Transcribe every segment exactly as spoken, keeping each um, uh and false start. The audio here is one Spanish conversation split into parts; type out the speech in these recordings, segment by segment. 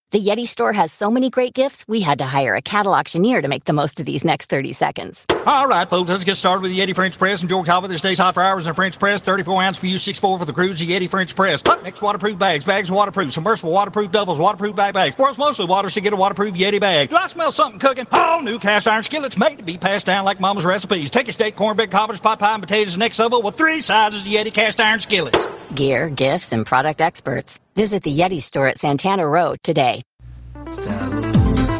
The Yeti store has so many great gifts, we had to hire a cattle auctioneer to make the most of these next thirty seconds. All right, folks, let's get started with the Yeti French Press. Enjoy coffee that stays hot for hours in a French press. thirty-four ounce for you, six four for the cruise, the Yeti French Press. Next, waterproof bags. Bags waterproof. Submersible waterproof doubles. Waterproof bag bags. World's mostly water, so get a waterproof Yeti bag. Do I smell something cooking? Oh, new cast iron skillets made to be passed down like mama's recipes. Take a steak, cornbread, cobbler's pot pie, and potatoes next level with three sizes of Yeti cast iron skillets. Gear, gifts, and product experts. Visit the Yeti store at Santana Road today. Salud.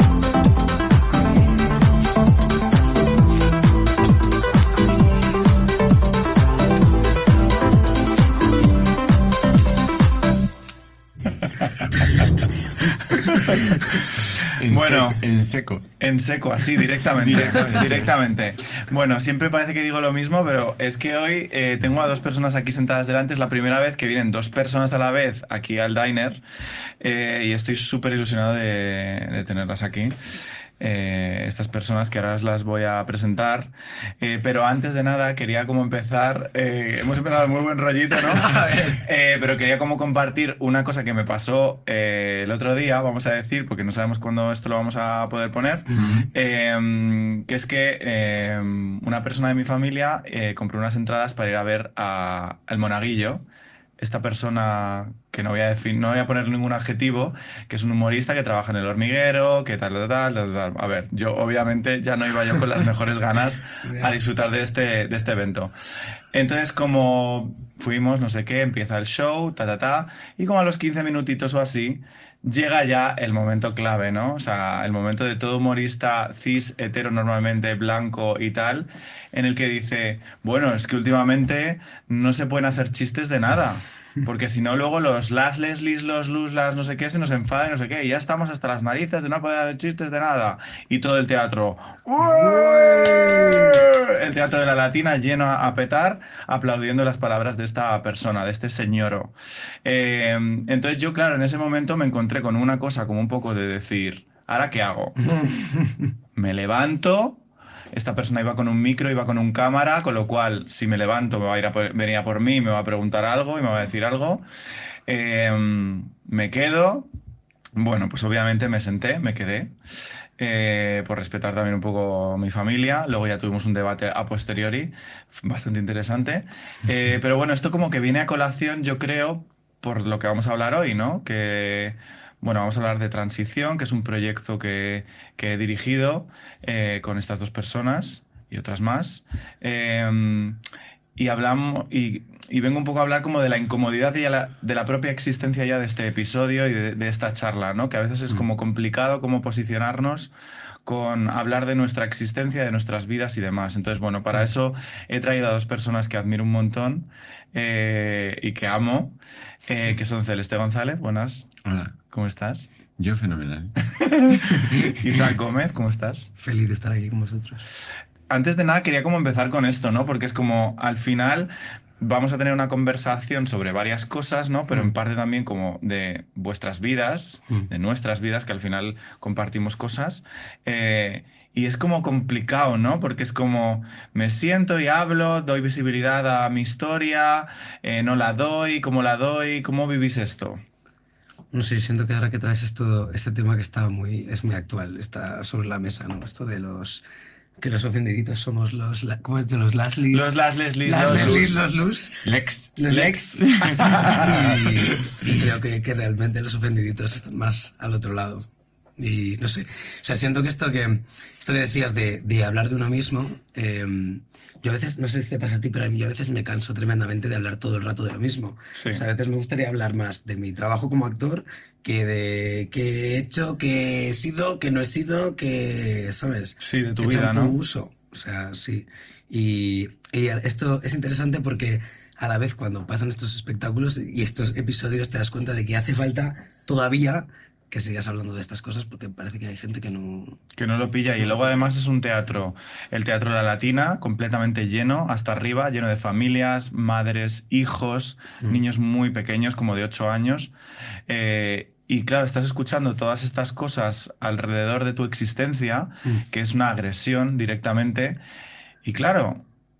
En Bueno, seco, en seco. En seco, así, directamente. directamente. directamente. Bueno, siempre parece que digo lo mismo, pero es que hoy eh, tengo a dos personas aquí sentadas delante. Es la primera vez que vienen dos personas a la vez aquí al diner eh, y estoy súper ilusionado de, de tenerlas aquí. Eh, estas personas que ahora os las voy a presentar, eh, pero antes de nada quería como empezar, eh, hemos empezado muy buen rollito, ¿no? eh, pero quería como compartir una cosa que me pasó eh, el otro día, vamos a decir, porque no sabemos cuándo esto lo vamos a poder poner, uh-huh. eh, que es que eh, una persona de mi familia eh, compró unas entradas para ir a ver a, al Monaguillo. Esta persona, que no voy, a defin- no voy a poner ningún adjetivo, que es un humorista que trabaja en El Hormiguero, que tal, tal, tal, tal, tal. A ver, yo obviamente ya no iba yo con las mejores ganas a disfrutar de este, de este evento. Entonces, como fuimos, no sé qué, empieza el show, ta, ta, ta, y como a los quince minutitos o así, llega ya el momento clave, ¿no? O sea, el momento de todo humorista cis, hetero, normalmente blanco y tal, en el que dice, bueno, es que últimamente no se pueden hacer chistes de nada, porque si no luego los las leslis, los lus, las no sé qué, se nos enfadan y no sé qué, y ya estamos hasta las narices de no poder hacer chistes de nada. Y todo el teatro, el teatro de la Latina lleno a, a petar, aplaudiendo las palabras de esta persona, de este señoro. Eh, entonces yo, claro, en ese momento me encontré con una cosa como un poco de decir, ¿ahora qué hago? Me levanto. Esta persona iba con un micro, iba con un cámara, con lo cual, si me levanto, me va a ir a por, venir a por mí, me va a preguntar algo y me va a decir algo. Eh, me quedo. Bueno, pues obviamente me senté, me quedé, eh, por respetar también un poco mi familia. Luego ya tuvimos un debate a posteriori, bastante interesante. Eh, pero bueno, esto como que viene a colación, yo creo, por lo que vamos a hablar hoy, ¿no? Que... Bueno, vamos a hablar de Transición, que es un proyecto que, que he dirigido eh, con estas dos personas y otras más. Eh, y hablamos y, y vengo un poco a hablar como de la incomodidad y la, de la propia existencia ya de este episodio y de, de esta charla, ¿no? Que a veces es como complicado cómo posicionarnos con hablar de nuestra existencia, de nuestras vidas y demás. Entonces, bueno, para eso he traído a dos personas que admiro un montón eh, y que amo, eh, que son Celeste González. Buenas. Hola. ¿Cómo estás? Yo fenomenal. Isaac Gómez, ¿cómo estás? Feliz de estar aquí con vosotros. Antes de nada quería como empezar con esto, ¿no? Porque es como, al final vamos a tener una conversación sobre varias cosas, ¿no? Pero mm. en parte también como de vuestras vidas, mm. de nuestras vidas, que al final compartimos cosas. Eh, y es como complicado, ¿no? Porque es como, me siento y hablo, doy visibilidad a mi historia, eh, no la doy, ¿cómo la doy? ¿Cómo vivís esto? No sé, siento que ahora que traes esto, este tema que está muy, es muy actual, está sobre la mesa, ¿no? Esto de los, que los ofendiditos somos los, ¿cómo es? De los Laslis. Los Laslis, los Leslis, los Lus. Lex. Los Lex. y, y creo que, que realmente los ofendiditos están más al otro lado. Y no sé, o sea, siento que esto que, esto que decías de, de hablar de uno mismo, eh, yo a veces, no sé si te pasa a ti, pero a mí yo a veces me canso tremendamente de hablar todo el rato de lo mismo. Sí. O sea, a veces me gustaría hablar más de mi trabajo como actor que de qué he hecho, qué he sido, qué no he sido, que, ¿sabes? Sí, de tu he hecho vida, un ¿no? uso. O sea, sí. Y, y esto es interesante porque a la vez cuando pasan estos espectáculos y estos episodios te das cuenta de que hace falta todavía que sigas hablando de estas cosas porque parece que hay gente que no... Que no lo pilla. Y luego además es un teatro, el Teatro de la Latina, completamente lleno, hasta arriba, lleno de familias, madres, hijos, mm. niños muy pequeños, como de ocho años. Eh, y claro, estás escuchando todas estas cosas alrededor de tu existencia, mm. que es una agresión directamente. Y claro...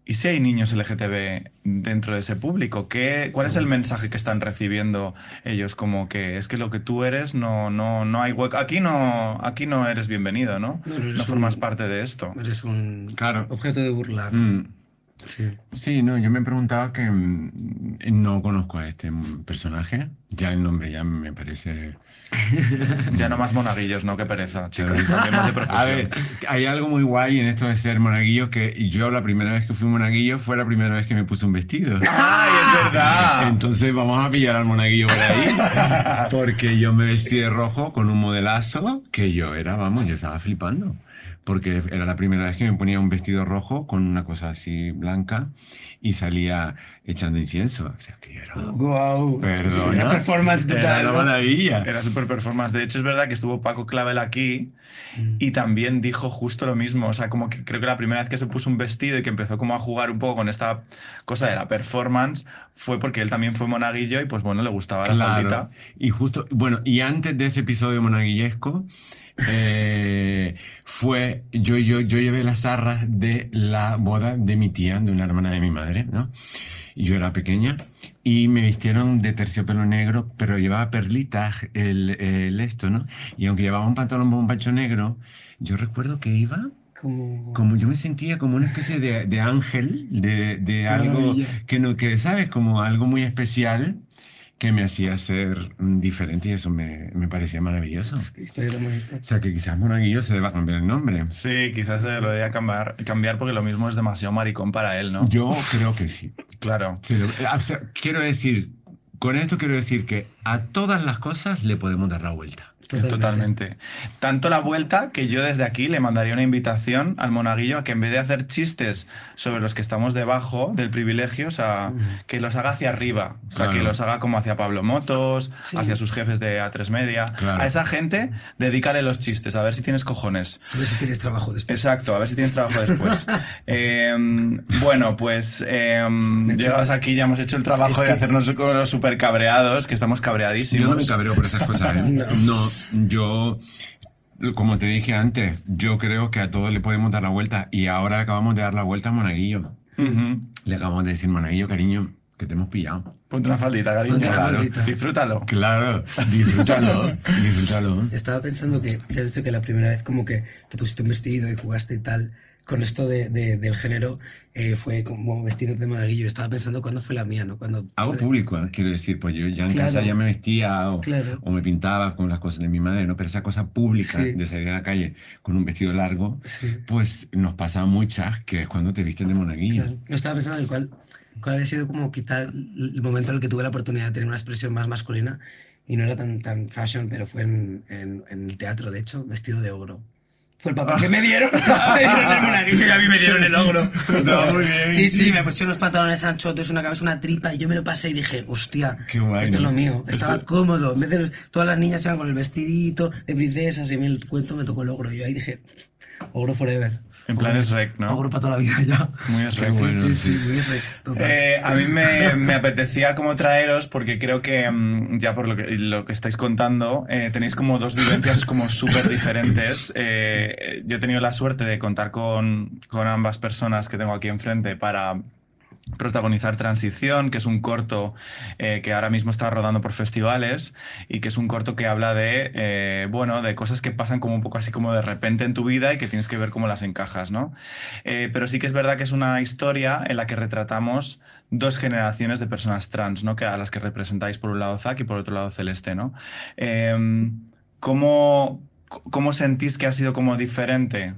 ¿y si hay niños L G T B dentro de ese público? ¿Qué, ¿Cuál es el mensaje que están recibiendo ellos? Como que es que lo que tú eres no, no, no hay hueco. Aquí no, aquí no eres bienvenido, ¿no? No, no eres No formas un- parte de esto. Eres un Claro. objeto de burla. Mm. Sí. Sí, no, yo me preguntaba que mm, no conozco a este mm, personaje. Ya el nombre ya me parece... Ya no más monaguillos, ¿no? Qué pereza, chicos. Claro. Cambiemos de A profesión. ver, hay algo muy guay en esto de ser monaguillo que yo la primera vez que fui monaguillo fue la primera vez que me puse un vestido. ¡Ay, es verdad! Entonces vamos a pillar al monaguillo por ahí, porque yo me vestí de rojo con un modelazo que yo era, vamos, yo estaba flipando. Porque era la primera vez que me ponía un vestido rojo con una cosa así blanca y salía echando incienso. O sea, que yo era... Wow. Perdona. Una performance Era total. la ¿no? maravilla. Era super performance. De hecho, es verdad que estuvo Paco Clavel aquí y también dijo justo lo mismo. O sea, como que creo que la primera vez que se puso un vestido y que empezó como a jugar un poco con esta cosa de la performance fue porque él también fue monaguillo y pues bueno, le gustaba la faldita. Claro. Y justo, bueno, y antes de ese episodio monaguillesco, eh, fue, yo, yo, yo llevé las arras de la boda de mi tía, de una hermana de mi madre, ¿no? Y yo era pequeña y me vistieron de terciopelo negro, pero llevaba perlitas el, el esto, ¿no? Y aunque llevaba un pantalón bombacho negro, yo recuerdo que iba... Como... Como yo me sentía como una especie de, de ángel, de, de algo maravilla. que, no, que, ¿sabes? Como algo muy especial que me hacía ser mm, diferente y eso me, me parecía maravilloso. Qué historia tan bonita. O sea, que quizás Monaguillo se deba cambiar el nombre. Sí, quizás se lo debería cambiar, cambiar porque lo mismo es demasiado maricón para él, ¿no? Yo creo que sí. Claro. Se lo- o sea, quiero decir, con esto quiero decir que a todas las cosas le podemos dar la vuelta. Totalmente. Totalmente. Tanto la vuelta que yo desde aquí le mandaría una invitación al monaguillo a que en vez de hacer chistes sobre los que estamos debajo del privilegio, o sea, que los haga hacia arriba. O sea, Claro. que los haga como hacia Pablo Motos, Sí. hacia sus jefes de A tres Media. Claro. A esa gente, dedícale los chistes, a ver si tienes cojones. A ver si tienes trabajo después. Exacto, a ver si tienes trabajo después. Eh, bueno, pues eh, Me he hecho- llegados aquí ya hemos hecho el trabajo Es de que- hacernos con los súper cabreados, que estamos Yo cabreadísimos. no me cabreo por esas cosas, ¿eh? No. No, yo, como te dije antes, yo creo que a todos le podemos dar la vuelta y ahora acabamos de dar la vuelta a Monaguillo. Ujú. Le acabamos de decir, Monaguillo, cariño, que te hemos pillado. Ponte una faldita, cariño. Ponte una Claro. faldita. Disfrútalo. Claro, disfrútalo, disfrútalo. Estaba pensando que, que has dicho que la primera vez como que te pusiste un vestido y jugaste y tal, con esto de, de- del género, eh, fue como vestido de monaguillo. Estaba pensando cuándo fue la mía, ¿no? Cuando Algo público, ¿eh? Quiero decir, pues yo ya en Claro. casa ya me vestía o, Claro. o me pintaba con las cosas de mi madre, ¿no? Pero esa cosa pública Sí. de salir a la calle con un vestido largo, Sí. pues nos pasa a muchas que es cuando te visten de monaguillo. Claro. No estaba pensando que cuál, cuál había sido como quitar el momento en el que tuve la oportunidad de tener una expresión más masculina y no era tan, tan fashion, pero fue en, en, en el teatro, de hecho, vestido de ogro. Fue el papel que me dieron. Me dieron el monaguillo y a mí me dieron el ogro. No, muy bien. Sí, sí, me pusieron los pantalones anchotes, una cabeza, una tripa, y yo me lo pasé y dije, hostia, Qué guay, esto es ¿no? lo mío. Estaba Esto- cómodo. En vez de los- todas las niñas iban con el vestidito de princesas y a mí el cuento me tocó el ogro. Y yo ahí dije, ogro forever. En plan Ogro- es rec, ¿no? Ogro para toda la vida ya. Muy es rec. Qué bueno. Sí, sí, muy rec, total. Eh, a mí me, me apetecía como traeros porque creo que mm, ya por lo que, lo que estáis contando eh, tenéis como dos vivencias como súper diferentes. Eh, yo he tenido la suerte de contar con, con ambas personas que tengo aquí enfrente para protagonizar Transición, que es un corto eh, que ahora mismo está rodando por festivales y que es un corto que habla de, eh, bueno, de cosas que pasan como un poco así como de repente en tu vida y que tienes que ver cómo las encajas, ¿no? Eh, pero sí que es verdad que es una historia en la que retratamos dos generaciones de personas trans, ¿no? Que a las que representáis por un lado Zac y por otro lado Celeste, ¿no? Eh, ¿cómo, ¿Cómo sentís que ha sido como diferente?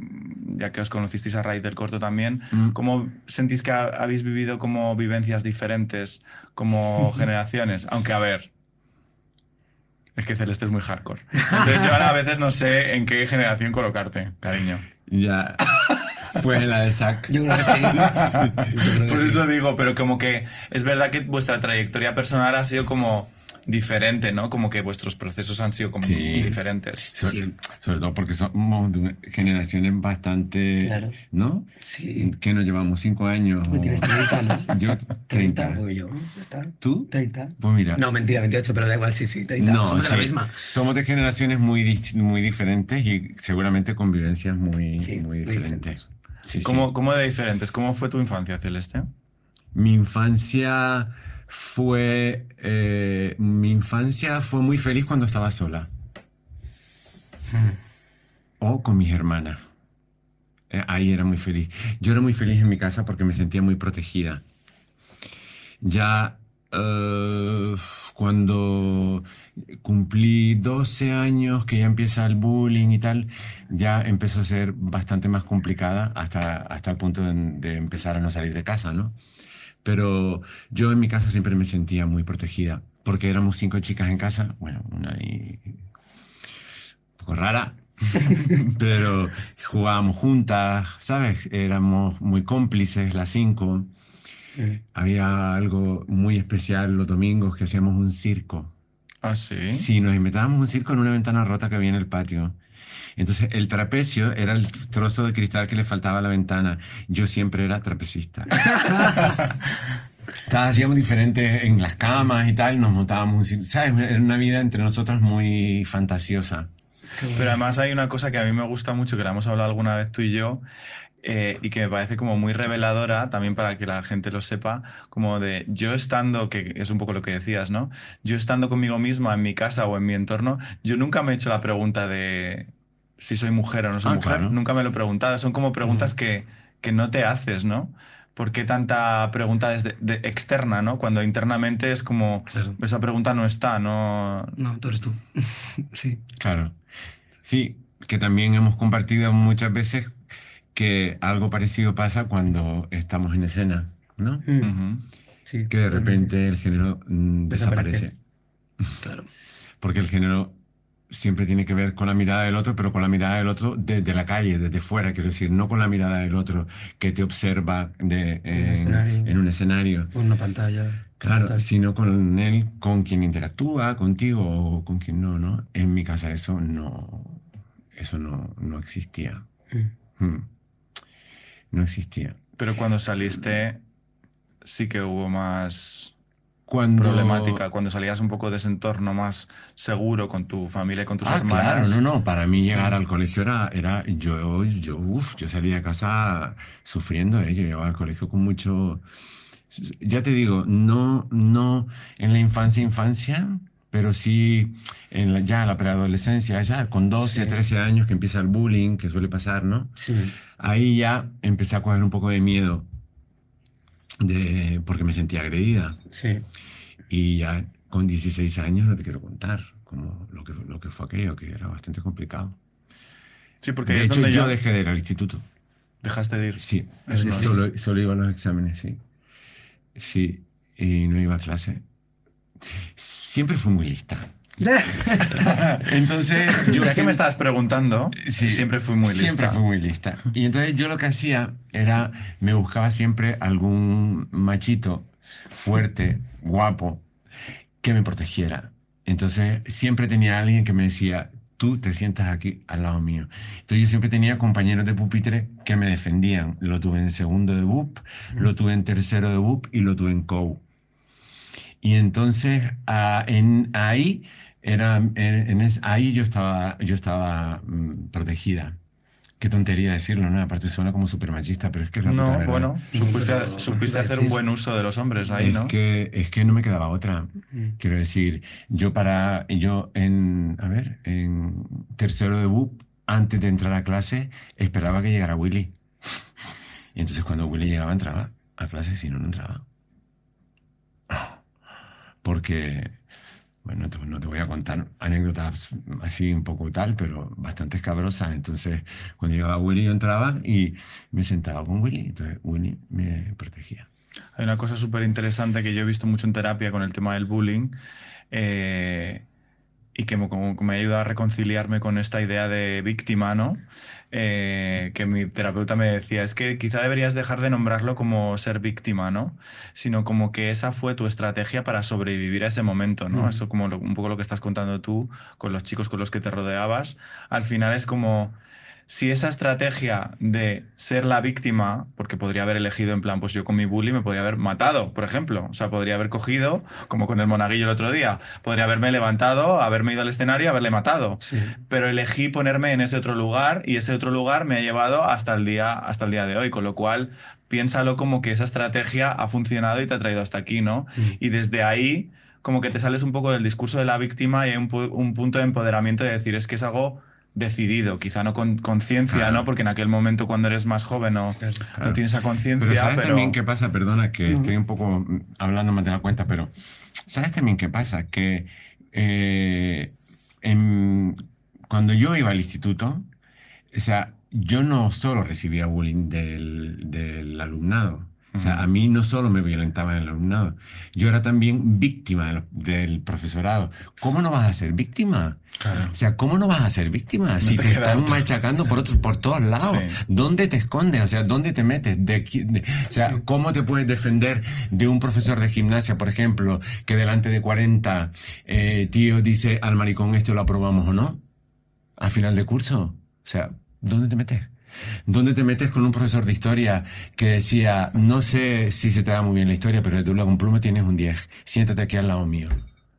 Ya que os conocisteis a raíz del corto también, Mm. ¿cómo sentís que ha- habéis vivido como vivencias diferentes, como generaciones? Aunque, a ver, es que Celeste es muy hardcore. Entonces yo ahora a veces no sé en qué generación colocarte, cariño. Ya. Pues en la de Zac. Yo creo que sí. Yo creo que Por sí. eso digo, pero como que es verdad que vuestra trayectoria personal ha sido como diferente, ¿no? Como que vuestros procesos han sido como Sí. diferentes. So- Sí. Sobre todo porque somos de una- generaciones bastante, Claro. ¿no? Sí. Que nos llevamos cinco años. Tú tienes treinta, ¿no? Yo, treinta. Pues yo, ya está. ¿Tú? treinta. Pues mira. No, mentira, veintiocho, pero da igual, sí, sí, treinta. No, Somos de la sí, misma. somos de generaciones muy, dis- muy diferentes y seguramente convivencias muy, Sí, muy muy diferentes. Sí, sí. ¿Cómo, ¿Cómo de diferentes? ¿Cómo fue tu infancia, Celeste? Mi infancia fue. eh, mi infancia fue muy feliz cuando estaba sola. O con mis hermanas. Eh, ahí era muy feliz. Yo era muy feliz en mi casa porque me sentía muy protegida. Ya eh, cuando cumplí doce años, que ya empieza el bullying y tal, ya empezó a ser bastante más complicada hasta, hasta el punto de, de empezar a no salir de casa, ¿no? Pero yo en mi casa siempre me sentía muy protegida porque éramos cinco chicas en casa, bueno, una ahí un poco rara, pero jugábamos juntas, ¿sabes? Éramos muy cómplices las cinco. Mm. Había algo muy especial los domingos que hacíamos un circo. Ah, sí. Sí, nos inventábamos un circo en una ventana rota que había en el patio. Entonces, el trapecio era el trozo de cristal que le faltaba a la ventana. Yo siempre era trapecista. Cada hacíamos diferentes en las camas y tal, nos montábamos un circo. ¿Sabes? Era una vida entre nosotras muy fantasiosa. Pero además hay una cosa que a mí me gusta mucho, que la hemos hablado alguna vez tú y yo, eh, y que me parece como muy reveladora, también para que la gente lo sepa, como de yo estando, que es un poco lo que decías, ¿no? Yo estando conmigo misma en mi casa o en mi entorno, yo nunca me he hecho la pregunta de si soy mujer o no soy Ah, mujer. claro. Nunca me lo he preguntado. Son como preguntas que, que no te haces, ¿no? ¿Por qué tanta pregunta desde de externa, ¿no? Cuando internamente es como, Claro. esa pregunta no está, no... No, tú eres tú. Sí. Claro. Sí, que también hemos compartido muchas veces que algo parecido pasa cuando estamos en escena, ¿no? Mm. Ujú. Sí, Que de totalmente. repente el género mm, Desaparece. desaparece. Claro. Porque el género siempre tiene que ver con la mirada del otro, pero con la mirada del otro desde la calle, desde fuera, quiero decir, no con la mirada del otro que te observa de, en, escenario. en un escenario. Con una pantalla. Claro, total. sino con él, con quien interactúa, contigo o con quien no, ¿no? En mi casa eso no, eso no, no existía. Mm. Hmm. No existía. Pero cuando saliste sí que hubo más Cuando... problemática, cuando salías un poco de ese entorno más seguro con tu familia y con tus Ah, hermanas. claro, no, no, para mí llegar al colegio era, era yo, yo, uf, yo salía de casa sufriendo, ¿eh? Yo llegaba al colegio con mucho, ya te digo, no, no en la infancia, infancia, pero sí en la, ya la preadolescencia, ya con doce, Sí. trece años que empieza el bullying, que suele pasar, ¿no? Sí. Ahí ya empecé a coger un poco de miedo, de, porque me sentía agredida. Sí. Y ya con dieciséis años no te quiero contar como lo que, lo que fue aquello, que era bastante complicado. Sí, porque De ahí es hecho, donde yo ya dejé de ir al instituto. dejaste de ir. Sí, Es normal. solo, solo iba a los exámenes, sí. Sí, y no iba a clase. Siempre fui muy lista. Entonces, yo Ya que siempre- me estabas preguntando, Sí, siempre fui muy lista. Siempre fui muy lista. Y entonces yo lo que hacía era, me buscaba siempre algún machito fuerte, guapo, que me protegiera. Entonces siempre tenía alguien que me decía, tú te sientas aquí al lado mío. Entonces yo siempre tenía compañeros de pupitre que me defendían. Lo tuve en segundo de B U P, lo tuve en tercero de B U P y lo tuve en C O U. Y entonces ah, en, ahí, era, en, en es- ahí yo estaba, yo estaba mm, protegida. Qué tontería decirlo, ¿no? Aparte suena como súper machista, pero es que es la puta No, verdad. bueno, No, supiste, pero- supiste hacer un buen uso de los hombres ahí, es, ¿no? que, es que no me quedaba otra. Mm. Quiero decir, yo para, yo en, a ver, en tercero de B U P, antes de entrar a clase, esperaba que llegara Willy. Y entonces cuando Willy llegaba, entraba a clase, si no, no entraba. Porque, bueno, no te, no te voy a contar anécdotas así un poco tal, pero bastante escabrosas. Entonces, cuando llegaba Willy, yo entraba y me sentaba con Willy. Entonces, Willy me protegía. Hay una cosa súper interesante que yo he visto mucho en terapia con el tema del bullying. eh, y que me, como, me ha ayudado a reconciliarme con esta idea de víctima, ¿no? Eh, que mi terapeuta me decía, es que quizá deberías dejar de nombrarlo como ser víctima, ¿no? Sino como que esa fue tu estrategia para sobrevivir a ese momento, ¿no? Mm. Eso como lo, un poco lo que estás contando tú con los chicos con los que te rodeabas. Al final es como... Si esa estrategia de ser la víctima, porque podría haber elegido en plan, pues yo con mi bully me podría haber matado, por ejemplo. O sea, podría haber cogido, como con el monaguillo el otro día, podría haberme levantado, haberme ido al escenario y haberle matado. Sí. Pero elegí ponerme en ese otro lugar y ese otro lugar me ha llevado hasta el día, hasta el día de hoy. Con lo cual, piénsalo como que esa estrategia ha funcionado y te ha traído hasta aquí, ¿no? Mm. Y desde ahí, como que te sales un poco del discurso de la víctima y hay un, un punto de empoderamiento de decir, es que es algo... decidido, quizá no con conciencia, claro. ¿no? Porque en aquel momento cuando eres más joven no, claro. no tienes esa conciencia. Pero ¿sabes pero... también qué pasa? Perdona que uh-huh. estoy un poco hablando más de la cuenta, pero ¿sabes también qué pasa? Que eh, en, cuando yo iba al instituto, o sea, yo no solo recibía bullying del, del alumnado. O sea, a mí no solo me violentaba el alumnado, yo era también víctima del, del profesorado. ¿Cómo no vas a ser víctima? Claro. O sea, ¿cómo no vas a ser víctima? No si te, te están otra. machacando por, otro, por todos lados. Sí. ¿Dónde te escondes? O sea, ¿dónde te metes? De, de, o sea, sí. ¿cómo te puedes defender de un profesor de gimnasia, por ejemplo, que delante de cuarenta eh, tíos dice al maricón esto lo aprobamos o no? Al final de curso. O sea, ¿dónde te metes? ¿Dónde te metes con un profesor de historia que decía, no sé si se te da muy bien la historia, pero tú con pluma tienes un diez, siéntate aquí al lado mío?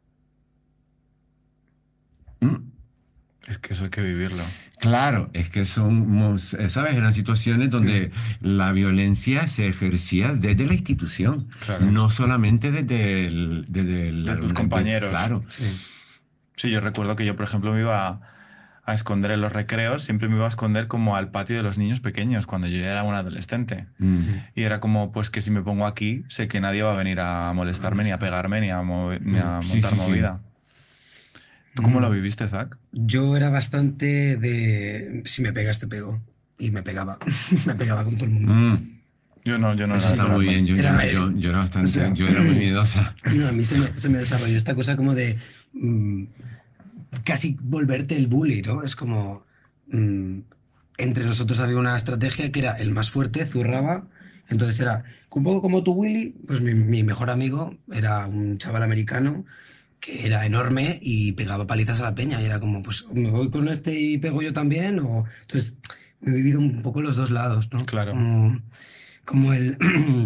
¿Mm? Es que eso hay que vivirlo. Claro, es que son, ¿sabes? Eran situaciones donde mm. la violencia se ejercía desde la institución, claro. no solamente desde, el, desde el, de tus compañeros. Claro. Sí. sí, yo recuerdo que yo, por ejemplo, me iba... a a esconder en los recreos, siempre me iba a esconder como al patio de los niños pequeños cuando yo era un adolescente. Mm. Y era como, pues que si me pongo aquí, sé que nadie va a venir a molestarme, ni a pegarme, ni a, mover, ni a sí, montar sí, movida. Sí. ¿Tú cómo mm. lo viviste, Zach? Yo era bastante de... Si me pegas, te pego. Y me pegaba. me pegaba con todo el mundo. Mm. Yo no, yo no Eso era... está muy bien. Yo era, era, yo, yo era bastante... O sea, yo era muy miedosa. No, a mí se me, se me desarrolló esta cosa como de... Mmm, casi volverte el bully, ¿no? Es como... Mmm, entre nosotros había una estrategia que era el más fuerte, zurraba. Entonces era un poco como tu Willy, pues mi, mi mejor amigo era un chaval americano que era enorme y pegaba palizas a la peña. Y era como, pues me voy con este y pego yo también. O... Entonces me he vivido un poco los dos lados, ¿no? Claro. Como, como el...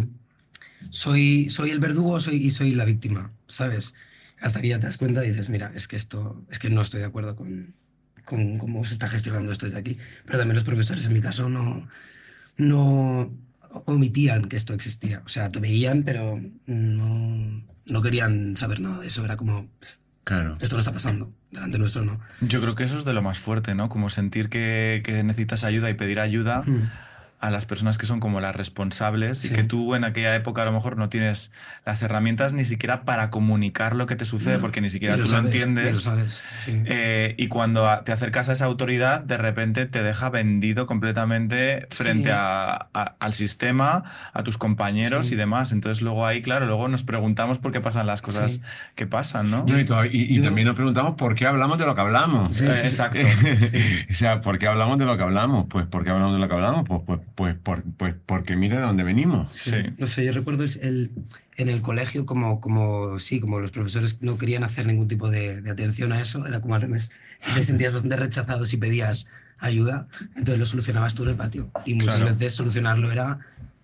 soy, soy el verdugo soy, y soy la víctima, ¿sabes? Hasta que ya te das cuenta y dices, mira, es que esto, es que no estoy de acuerdo con, con cómo se está gestionando esto desde aquí. Pero también los profesores, en mi caso, no, no omitían que esto existía. O sea, te veían, pero no, no querían saber nada de eso. Era como, claro. Esto no está pasando, delante nuestro no. Yo creo que eso es de lo más fuerte, ¿no? Como sentir que, que necesitas ayuda y pedir ayuda. Mm. a las personas que son como las responsables sí. y que tú en aquella época a lo mejor no tienes las herramientas ni siquiera para comunicar lo que te sucede, no, porque ni siquiera tú lo, sabes, lo entiendes. Lo sabes, sí. eh, y cuando te acercas a esa autoridad, de repente te deja vendido completamente frente sí. a, a, al sistema, a tus compañeros sí. y demás. Entonces luego ahí, claro, luego nos preguntamos por qué pasan las cosas sí. que pasan, ¿no? Yo, y, todo, y, y Yo... también nos preguntamos por qué hablamos de lo que hablamos. Sí. Eh, exacto. sí. O sea, ¿por qué hablamos de lo que hablamos? Pues ¿por qué hablamos de lo que hablamos? Pues, pues Pues, por, pues porque mira de dónde venimos. Sí. sí. No sé, yo recuerdo el, el, en el colegio como, como, sí, como los profesores no querían hacer ningún tipo de, de atención a eso, era como al revés. Te sentías bastante rechazado si pedías ayuda, entonces lo solucionabas tú en el patio. Y muchas claro. veces solucionarlo era...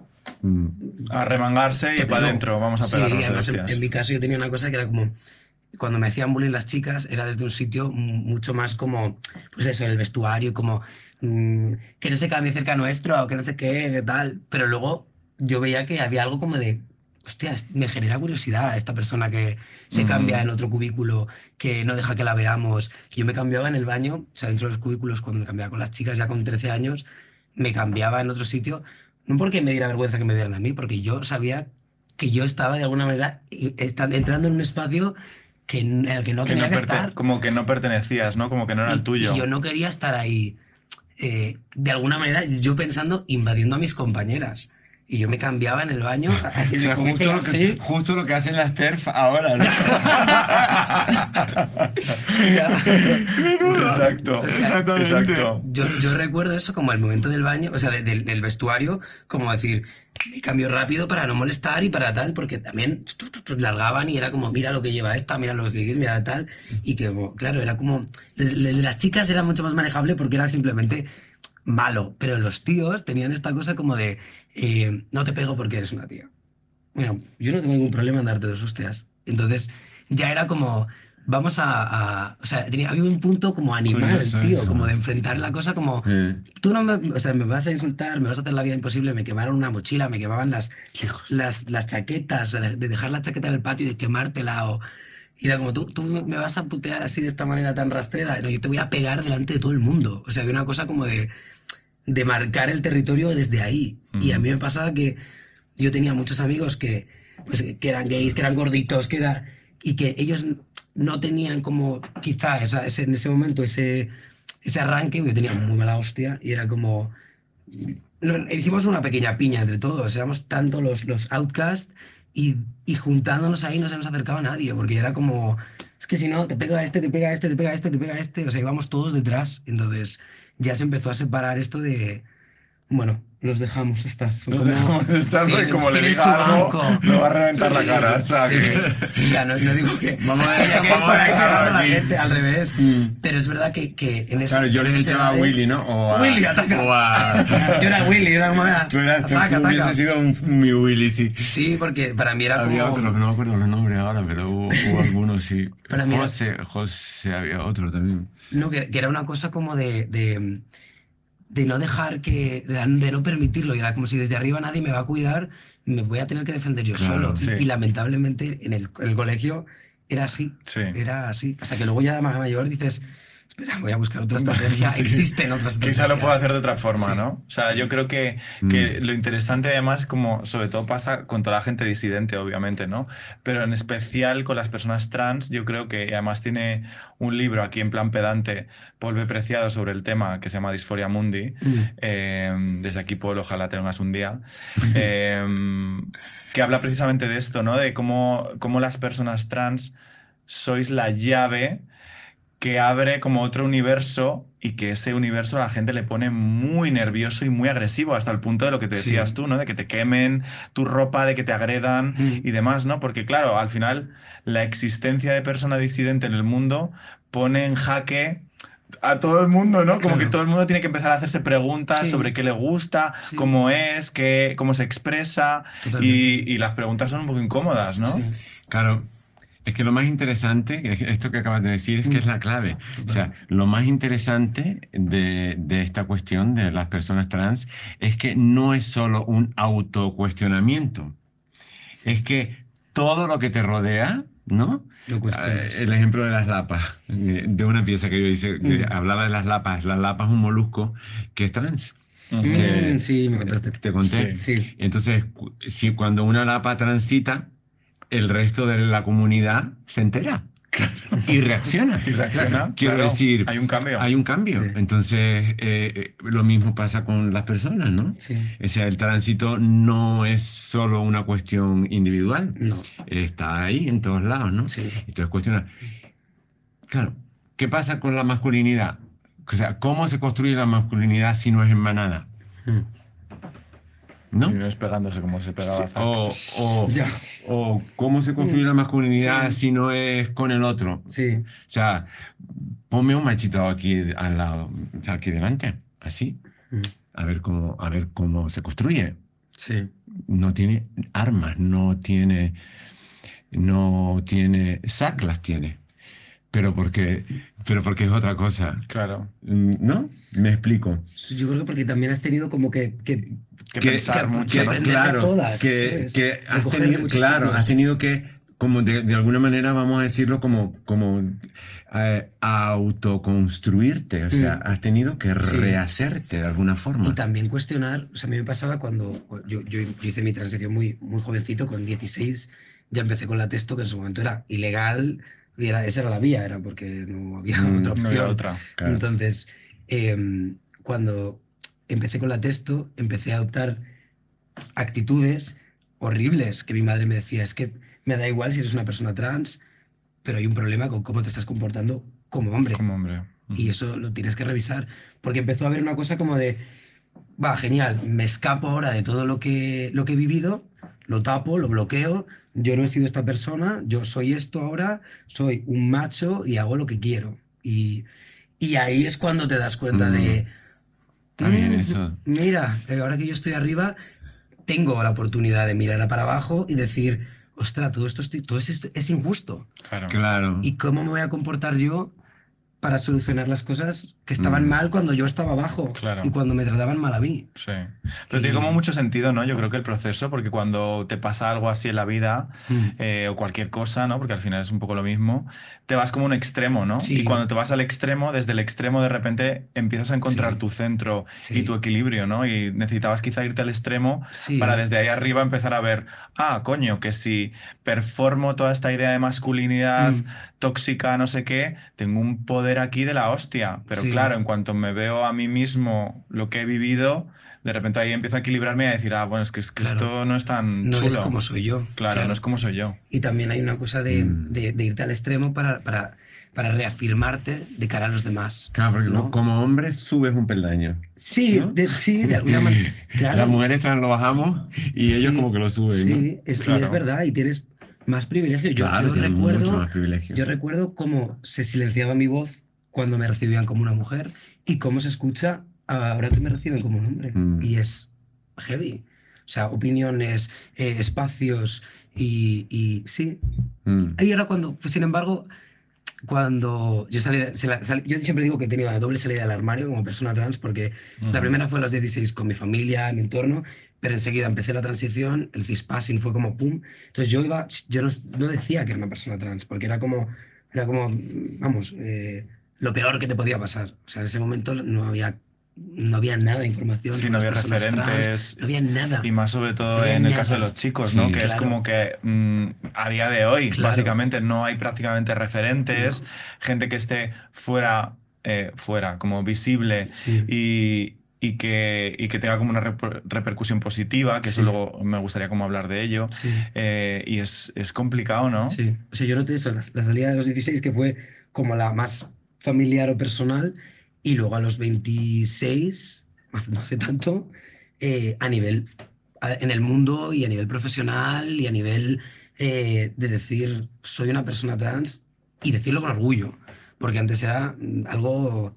A remangarse y para adentro, vamos a pegarnos. Sí, además en, en mi caso yo tenía una cosa que era como... Cuando me hacían bullying las chicas, era desde un sitio mucho más como... Pues eso, el vestuario, como... que no se cambie cerca nuestro, que no sé qué, qué tal. Pero luego yo veía que había algo como de, hostia, me genera curiosidad esta persona que se cambia uh-huh. en otro cubículo, que no deja que la veamos. Yo me cambiaba en el baño, o sea, dentro de los cubículos, cuando me cambiaba con las chicas ya con trece años, me cambiaba en otro sitio, no porque me diera vergüenza que me vieran a mí, porque yo sabía que yo estaba de alguna manera entrando en un espacio que, en el que no que tenía no que estar. Como que no pertenecías, ¿no? Como que no era y, el tuyo. Y yo no quería estar ahí. Eh, de alguna manera, yo pensando, invadiendo a mis compañeras. y yo me cambiaba en el baño. Así, O sea, como justo, lo así. que, justo lo que hacen las T E R F ahora, ¿no? Exacto, Exactamente. exacto. Yo, yo recuerdo eso como el momento del baño, o sea, de- del- del vestuario, como decir, me cambio rápido para no molestar y para tal, porque también tu, tu, tu, largaban y era como, mira lo que lleva esta, mira lo que quieres, mira tal, y que, como, claro, era como, desde, desde las chicas era mucho más manejable porque era simplemente malo, pero los tíos tenían esta cosa como de, eh, no te pego porque eres una tía. Bueno, yo no tengo ningún problema en darte dos hostias. Entonces, ya era como, vamos a... a- o sea, tenía, había un punto como animal, Curioso tío, eso. como de enfrentar la cosa como, Eh. tú no me... O sea, me vas a insultar, me vas a hacer la vida imposible, me quemaron una mochila, me quemaban las, las, las chaquetas, o sea, de, de dejar la chaqueta en el patio y de quemártela, o... Y era como, tú, tú me vas a putear así de esta manera tan rastrera, no, yo te voy a pegar delante de todo el mundo. O sea, había una cosa como de, de marcar el territorio desde ahí. Y a mí me pasaba que yo tenía muchos amigos que, pues, que eran gays, que eran gorditos, que era, y que ellos no tenían como quizá esa, ese, en ese momento ese, ese arranque, yo tenía muy mala hostia y era como... no, hicimos una pequeña piña entre todos, éramos tanto los, los outcasts y, y juntándonos ahí no se nos acercaba nadie, porque era como... Es que si no, te pega este, te pega este, te pega este, te pega este, o sea, íbamos todos detrás. Entonces ya se empezó a separar esto de... Bueno, los dejamos estar. Son Nos como- dejamos estar Sí, porque como le tienen diga su algo, banco. me va a reventar la cara. O sea, Sí. que... O sea, no, no digo que Vamos a- haya que vamos a por ahí dejarlo pegando a la aquí. gente, al revés. Pero es verdad que, que en ese Claro, yo les en esas echaba a edades- Willy, ¿no? O a, Willy, ataca. O a... Yo era Willy, era como... Tú eras, tú, ataca, tú hubieses ataca. sido un, mi Willy, sí. Sí, porque para mí era Había como... otros, no me acuerdo los nombres ahora, pero hubo, hubo algunos, sí. Para mí era- José, José, había otro también. No, que, que era una cosa como de, de, de no dejar que, de, de no permitirlo, y era como si desde arriba nadie me va a cuidar, me voy a tener que defender yo Claro, solo. Y- sí. Y, lamentablemente en el, en el colegio era así, Sí. era así. Hasta que luego ya de más mayor dices, espera, voy a buscar otra estrategia, Sí. existen otras estrategias. Quizá lo puedo hacer de otra forma, Sí, ¿no? O sea, sí. yo creo que, que lo interesante además, como sobre todo pasa con toda la gente disidente, obviamente, ¿no? Pero en especial con las personas trans, yo creo que además tiene un libro aquí en plan pedante, Paul B. Preciado, sobre el tema que se llama Disforia Mundi. Mm. Eh, desde aquí, Paul, ojalá tengas un día. Eh, que habla precisamente de esto, ¿no? De cómo, cómo las personas trans sois la llave que abre como otro universo y que ese universo a la gente le pone muy nervioso y muy agresivo, hasta el punto de lo que te Sí. decías tú, ¿no? De que te quemen tu ropa, de que te agredan Mm. y demás, ¿no? Porque claro, al final la existencia de persona disidente en el mundo pone en jaque a todo el mundo, ¿no? Como Claro. que todo el mundo tiene que empezar a hacerse preguntas Sí. sobre qué le gusta, Sí. cómo es, qué, cómo se expresa, Totalmente. y, y las preguntas son un poco incómodas, ¿no? Sí. Claro, es que lo más interesante, es que esto que acabas de decir, es que es la clave. O sea, lo más interesante de, de esta cuestión de las personas trans es que no es solo un autocuestionamiento, es que todo lo que te rodea, ¿no? Lo cuestionas. Eh, El ejemplo de las lapas, de de una pieza que yo hice, que Mm. hablaba de las lapas. Las lapas es un molusco que es trans. Ujú. que Mm, sí, me contaste. Te conté. Sí. Sí. Entonces, cu- si cuando una lapa transita, el resto de la comunidad se entera y reacciona. Y reacciona, Quiero claro. decir, Hay un cambio. Hay un cambio. Sí. Entonces, eh, eh, lo mismo pasa con las personas, ¿no? Sí. O sea, el tránsito no es solo una cuestión individual. No. Está ahí en todos lados, ¿no? Sí. Entonces, cuestiona. Claro, ¿qué pasa con la masculinidad? O sea, ¿cómo se construye la masculinidad si no es en manada? Mm. ¿No? Y no es pegándose como se pegaba Zack. O, o, Ya. o cómo se construye la masculinidad Sí. si no es con el otro. Sí. O sea, ponme un machito aquí al lado, o sea, aquí delante, así, Mm. a ver cómo, a ver cómo se construye. Sí. No tiene armas, no tiene, no tiene, Zack las tiene, pero porque, pero porque es otra cosa, Claro. ¿no? Me explico. Yo creo que porque también has tenido como que... que Que, Que- pensar que- mucho. que ¿no? aprender de todas, que, ¿sabes? que De has coger de tenido, muchos claro, sitios. has tenido que, como de, de alguna manera, vamos a decirlo, como, como eh, autoconstruirte, o sea, Mm. has tenido que Sí. rehacerte de alguna forma. Y también cuestionar, o sea, a mí me pasaba cuando yo, yo, yo hice mi transición muy, muy jovencito, con dieciséis, ya empecé con la testo, que en su momento era ilegal, y era, esa era la vía, era porque no había Mm, otra No opción. había otra. Claro. Entonces, em, cuando empecé con la testo, empecé a adoptar actitudes horribles que mi madre me decía, es que me da igual si eres una persona trans, pero hay un problema con cómo te estás comportando como hombre. Como hombre. Y eso lo tienes que revisar, porque empezó a haber una cosa como de, va, genial, me escapo ahora de todo lo que, lo que he vivido, lo tapo, lo bloqueo, yo no he sido esta persona, yo soy esto ahora, soy un macho y hago lo que quiero. Y, y ahí es cuando te das cuenta Mm. de, Está bien "Mm, eso. mira, eh, ahora que yo estoy arriba, tengo la oportunidad de mirar para abajo y decir, ostras, todo esto, estoy- todo es, es injusto. Claro. Claro. ¿Y cómo me voy a comportar yo para solucionar las cosas que estaban Mm. mal cuando yo estaba abajo Claro. y cuando me trataban mal a mí? Sí. Pero tiene Y- como mucho sentido, ¿no? Yo creo que el proceso, porque cuando te pasa algo así en la vida, Mm. eh, o cualquier cosa, ¿no? Porque al final es un poco lo mismo, te vas como a un extremo, ¿no? Sí. Y cuando te vas al extremo, desde el extremo de repente empiezas a encontrar Sí. tu centro Sí. y tu equilibrio, ¿no? Y necesitabas quizá irte al extremo Sí. para desde ahí arriba empezar a ver, ah, coño, que si performo toda esta idea de masculinidad Mm. tóxica, no sé qué, tengo un poder aquí de la hostia. Pero Sí. claro, en cuanto me veo a mí mismo lo que he vivido, de repente ahí empiezo a equilibrarme y a decir, ah, bueno, es que, es que Claro. esto no es tan No chulo. es como soy yo. Claro, no es como soy yo. Y también hay una cosa de, Mm. de- de irte al extremo para, para, para reafirmarte de cara a los demás. Claro, porque ¿no? como hombre subes un peldaño. Sí, ¿no? de, sí, de alguna manera. Claro. Las mujeres también lo bajamos y ellos Sí, como que lo suben, Sí, ¿no? es, y Claro. es verdad, y tienes más privilegio. Yo, Claro, yo tienen recuerdo, mucho más privilegio. yo recuerdo cómo se silenciaba mi voz cuando me recibían como una mujer y cómo se escucha ahora que me reciben como un hombre. Mm. Y es heavy. O sea, opiniones, eh, espacios y, y sí. Mm. Y ahora cuando, pues, sin embargo, cuando yo salí, de- se la- salí- yo siempre digo que he tenido la doble salida del armario como persona trans porque la Ujú. primera fue a los dieciséis con mi familia, mi entorno, pero enseguida empecé la transición, el cispassing fue como pum. Entonces yo iba, yo no, no decía que era una persona trans porque era como, era como, vamos, eh, lo peor que te podía pasar. O sea, en ese momento no había, no había nada de información. Sí, sobre no había las personas trans, referentes. no había nada. Y más sobre todo No había en el caso de nada. los chicos, ¿no? Sí. Que es Claro. como que mm, a día de hoy, Claro. básicamente, no hay prácticamente referentes, No. gente que esté fuera, eh, fuera, como visible Sí. y, y, que, y que tenga como una reper- repercusión positiva, que Sí. eso luego me gustaría como hablar de ello. Sí. Eh, y es, es complicado, ¿no? Sí, o sea, yo noté eso, la, la salida de los dieciséis, que fue como la más familiar o personal, y luego a los veintiséis, hace- no hace tanto, eh, a nivel, a- en el mundo y a nivel profesional y a nivel eh, de decir, soy una persona trans y decirlo con orgullo, porque antes era mm, algo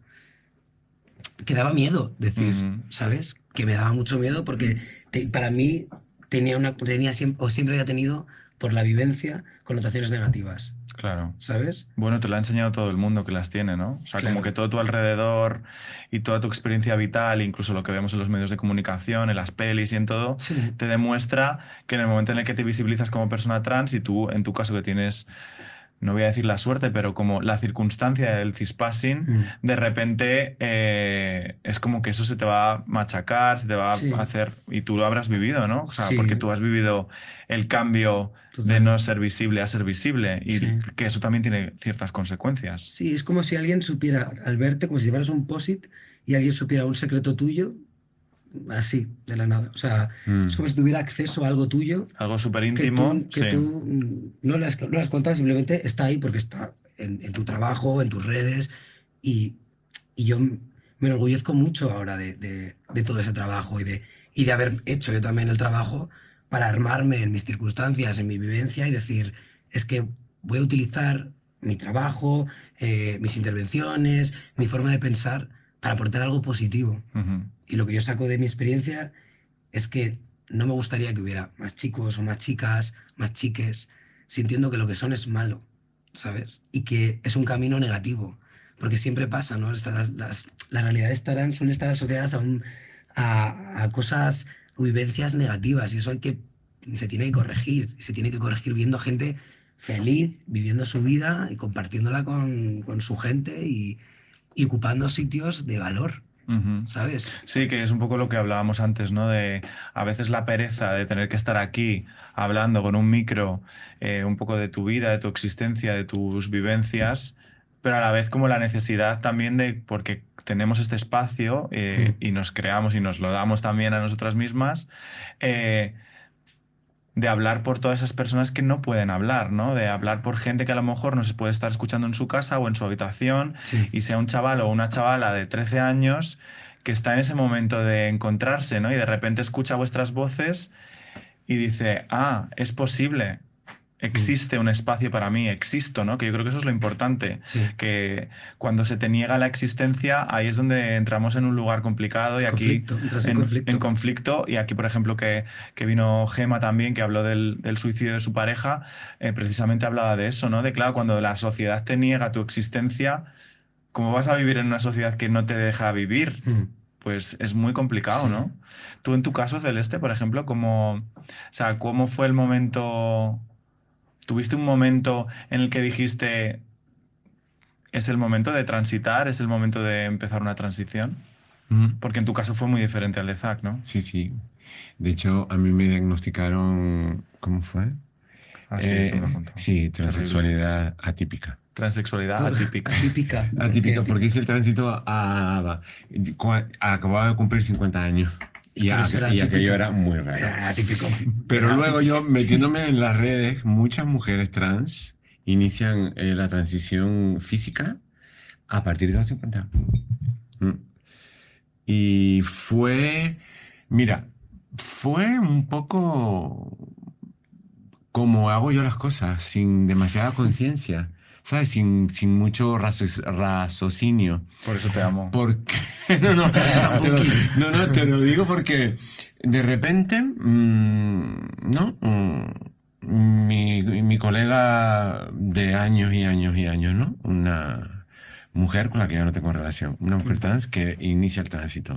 que daba miedo decir, Ujú. ¿sabes? Que me daba mucho miedo porque te- para mí tenía una, tenía siempre, o siempre había tenido, por la vivencia, connotaciones negativas, Claro. ¿sabes? Bueno, te lo ha enseñado todo el mundo que las tiene, ¿no? O sea, Claro. como que todo tu alrededor y toda tu experiencia vital, incluso lo que vemos en los medios de comunicación, en las pelis y en todo, Sí. te demuestra que en el momento en el que te visibilizas como persona trans y tú, en tu caso que tienes, no voy a decir la suerte, pero como la circunstancia del cispassing, Mm. de repente eh, es como que eso se te va a machacar, se te va Sí. a hacer, y tú lo habrás vivido, ¿no? O sea, Sí. porque tú has vivido el cambio de Total. no ser visible a ser visible y Sí. que eso también tiene ciertas consecuencias. Sí, es como si alguien supiera, al verte, como si llevaras un post-it y alguien supiera un secreto tuyo, así, de la nada. O sea, Mm. es como si tuviera acceso a algo tuyo Algo súper que íntimo. tú, que tú mm, no le has, no le has contado, simplemente está ahí porque está en, en tu trabajo, en tus redes, y, y yo m- me enorgullezco mucho ahora de, de- de todo ese trabajo y de, y de haber hecho yo también el trabajo para armarme en mis circunstancias, en mi vivencia y decir, es que voy a utilizar mi trabajo, eh, mis intervenciones, mi forma de pensar para aportar algo positivo. Ujú. Y lo que yo saco de mi experiencia es que no me gustaría que hubiera más chicos o más chicas, más chiques, sintiendo que lo que son es malo, ¿sabes? Y que es un camino negativo. Porque siempre pasa, ¿no? Estas- Las, las, las realidades estarán, suelen estar asociadas a, un, a, a cosas o vivencias negativas. Y eso hay que, se tiene que corregir. Y se tiene que corregir viendo gente feliz, viviendo su vida y compartiéndola con, con su gente y, y ocupando sitios de valor, Ujú. ¿sabes? Sí, que es un poco lo que hablábamos antes, ¿no? De a veces la pereza de tener que estar aquí hablando con un micro, eh, un poco de tu vida, de tu existencia, de tus vivencias, pero a la vez como la necesidad también de, porque tenemos este espacio eh, Mm. y nos creamos y nos lo damos también a nosotras mismas, eh, de hablar por todas esas personas que no pueden hablar, ¿no? De hablar por gente que a lo mejor no se puede estar escuchando en su casa o en su habitación, Sí. y sea un chaval o una chavala de trece años que está en ese momento de encontrarse, ¿no? Y de repente escucha vuestras voces y dice, ah, es posible, existe un espacio para mí, existo, ¿no? Que yo creo que eso es lo importante, Sí. que cuando se te niega la existencia, ahí es donde entramos en un lugar complicado y aquí Conflicto, entras en conflicto. en conflicto. Y aquí, por ejemplo, que, que vino Gema también, que habló del, del suicidio de su pareja, eh, precisamente hablaba de eso, ¿no? De claro, cuando la sociedad te niega tu existencia, ¿cómo vas a vivir en una sociedad que no te deja vivir? Mm. Pues es muy complicado, Sí. ¿no? Tú en tu caso, Celeste, por ejemplo, ¿cómo, o sea, ¿cómo fue el momento? ¿Tuviste un momento en el que dijiste, es el momento de transitar, es el momento de empezar una transición? Ujú. Porque en tu caso fue muy diferente al de Zac, ¿no? Sí, sí. De hecho, a mí me diagnosticaron, ¿cómo fue? Ah, sí, Eh, esto me lo contó. sí, transexualidad atípica. Transexualidad atípica. Atípica. Atípica porque hice el tránsito a... cua- Acababa de cumplir cincuenta años. Y, Por a- eso era y aquello atípico. era muy raro. Era atípico. Pero Era luego atípico. yo, metiéndome en las redes, muchas mujeres trans inician eh, la transición física a partir de los cincuenta. Mm. Y fue, mira, fue un poco como hago yo las cosas, sin demasiada conciencia, ¿sabes? Sin, sin mucho raci- raciocinio. Por eso te amo. Porque, no, no, te lo, no, no, te lo digo porque de repente, mmm, ¿no? Mm, mi, mi colega de años y años y años, ¿no? Una mujer con la que yo no tengo relación, una mujer trans que inicia el tránsito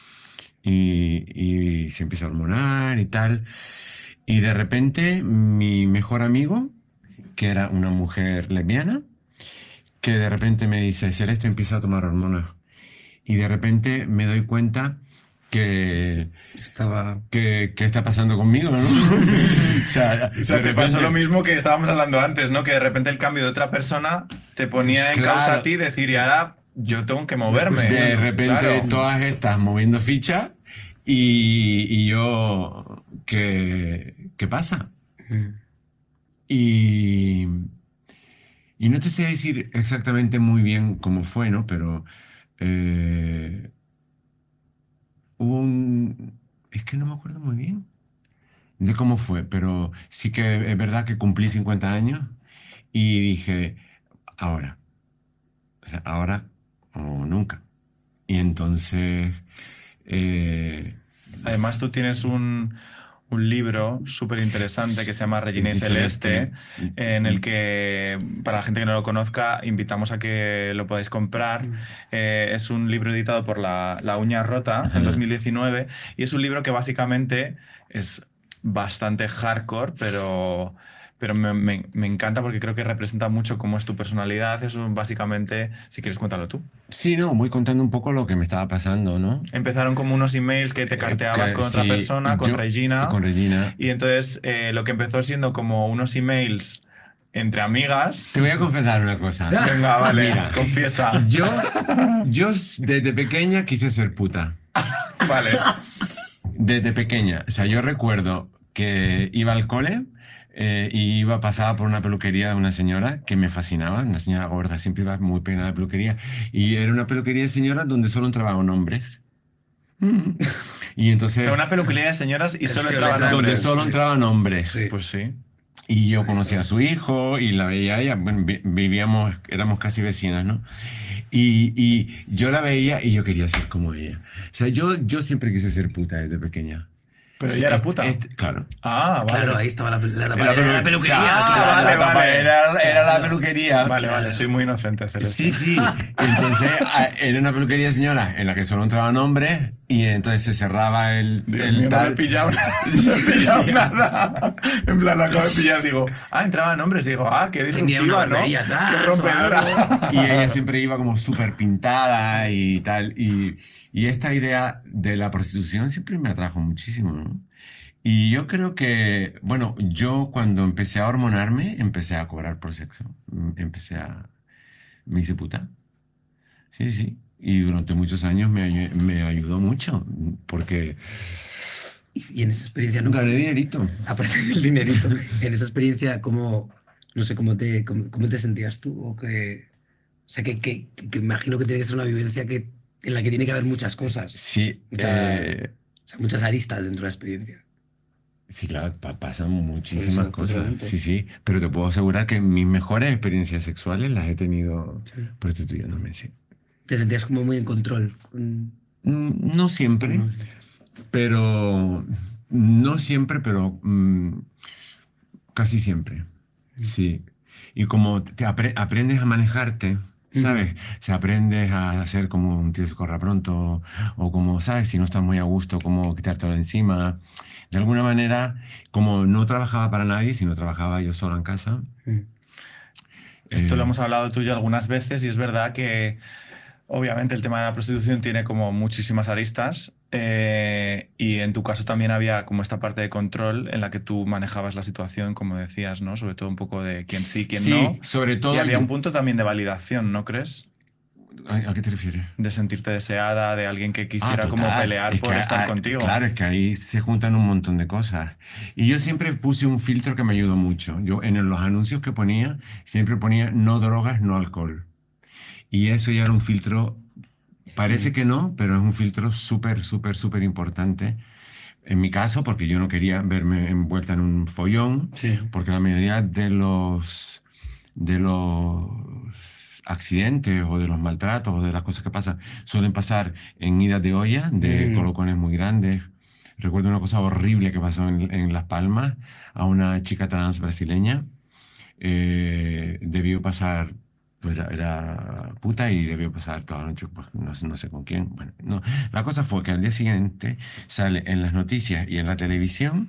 y, y se empieza a hormonar y tal. Y de repente mi mejor amigo, que era una mujer lesbiana, que de repente me dice, Celeste empieza a tomar hormonas. Y de repente me doy cuenta que, Estaba... que, que está pasando conmigo, ¿no? o sea, O sea, de te pasó repente- lo mismo que estábamos hablando antes, ¿no? Que de repente el cambio de otra persona te ponía en Claro. causa a ti, decir, y ahora yo tengo que moverme. Pues de repente Claro. todas estas moviendo fichas y, y yo, ¿qué, qué pasa? Mm. Y, y no te sé decir exactamente muy bien cómo fue, ¿no? Pero eh, hubo un... Es que no me acuerdo muy bien de cómo fue, pero sí que es verdad que cumplí cincuenta años y dije, ahora. O sea, ahora o nunca. Y entonces... eh, Además, tú tienes un, un libro súper interesante que se llama Regina y Sí, Celeste, Celeste. en el que, para la gente que no lo conozca, invitamos a que lo podáis comprar. Eh, es un libro editado por La, La Uña Rota Ajá. en dos mil diecinueve y es un libro que básicamente es bastante hardcore, pero... Pero me, me, me encanta porque creo que representa mucho cómo es tu personalidad. Es un, básicamente, si quieres cuéntalo tú. sí, no, voy contando un poco lo que me estaba pasando, ¿no? Empezaron como unos emails que te carteabas Eh, que con otra sí, persona, con yo- Regina. Con Regina. Y entonces eh, lo que empezó siendo como unos emails entre amigas. Te voy a confesar una cosa. Venga, vale, Mira. confiesa. Yo, yo desde pequeña quise ser puta. Vale. Desde pequeña. O sea, yo recuerdo que iba al cole eh, y iba, pasaba por una peluquería de una señora que me fascinaba, una señora gorda, siempre iba muy peinada de peluquería. Y era una peluquería de señoras donde solo entraban hombres. Mm. Y O entonces... sea, una peluquería de señoras y solo Sí, entraban donde donde hombres. solo entraban hombres. Sí. Pues sí. Y yo conocía a su hijo y la veía a ella, bueno, vi- vivíamos, éramos casi vecinas, ¿no? Y, y yo la veía y yo quería ser como ella. O sea, yo, yo siempre quise ser puta desde pequeña. Pero Sí, ella era este- puta. este- claro. Ah, vale. Claro, ahí estaba la, la, la, Era era la pelu- peluquería. o sea, claro. vale, la tapa vale. Era, era la peluquería. Vale, vale, soy muy inocente, Celeste. Sí, sí. Entonces, a- era una peluquería de señora en la que solo entraban hombres y entonces se cerraba el, Dios el mío, no tal. me he pillado, no me he pillado nada. En plan, lo acabo de pillar, digo, ah, entraban hombres. Y digo, ah, qué Tenía disruptiva, una ¿no? barbería atrás Qué o rompedora. Y ella siempre iba como súper pintada y tal. Y, y esta idea de la prostitución siempre me atrajo muchísimo, ¿no? Y yo creo que, bueno, yo cuando empecé a hormonarme, empecé a cobrar por sexo. Mm, Empecé a... me hice puta. Sí, sí. Y durante muchos años me, me ayudó mucho, porque... Y en esa experiencia, ¿no? Gané dinerito. Aparte del dinerito, en esa experiencia, ¿cómo, no sé, cómo te, cómo, cómo te sentías tú? O que, o sea, que, que, que imagino que tiene que ser una vivencia que, en la que tiene que haber muchas cosas. Sí. Muchas, Eh, o sea, muchas aristas dentro de la experiencia. sí, claro, pa pasan muchísimas eso, cosas. totalmente. Sí, sí. Pero te puedo asegurar que mis mejores experiencias sexuales las he tenido Sí. prostituyéndome, sí. Te sentías como muy en control. Con... Mm, No siempre, No, pero... No siempre, pero mm, casi siempre. Sí. Y como te apre- aprendes a manejarte, ¿sabes? Se aprendes a hacer como un tío se corra pronto, o como, ¿sabes? Si no estás muy a gusto, como quitártelo de encima. De alguna manera, como no trabajaba para nadie, sino trabajaba yo solo en casa. Mm. Esto eh, lo hemos hablado tú y yo algunas veces y es verdad que obviamente el tema de la prostitución tiene como muchísimas aristas eh, y en tu caso también había como esta parte de control en la que tú manejabas la situación, como decías, ¿no? Sobre todo un poco de quién sí, quién sí, no. sobre todo... Y había yo- un punto también de validación, ¿no crees? ¿A, a qué te refieres? De sentirte deseada, de alguien que quisiera Ah, como total. pelear Es por que, estar ah, contigo. Claro, es que ahí se juntan un montón de cosas. Y yo siempre puse un filtro que me ayudó mucho. Yo en los anuncios que ponía, siempre ponía no drogas, no alcohol. Y eso ya era un filtro, parece que no, pero es un filtro súper, súper, súper importante. En mi caso, porque yo no quería verme envuelta en un follón, Sí. porque la mayoría de los, de los accidentes o de los maltratos o de las cosas que pasan suelen pasar en idas de olla, de Mm. colocones muy grandes. Recuerdo una cosa horrible que pasó en, en Las Palmas a una chica trans brasileña. Eh, debió pasar, pues era, era puta y debió pasar toda la noche, pues no, sé- no sé con quién. Bueno, no. La cosa fue que al día siguiente sale en las noticias y en la televisión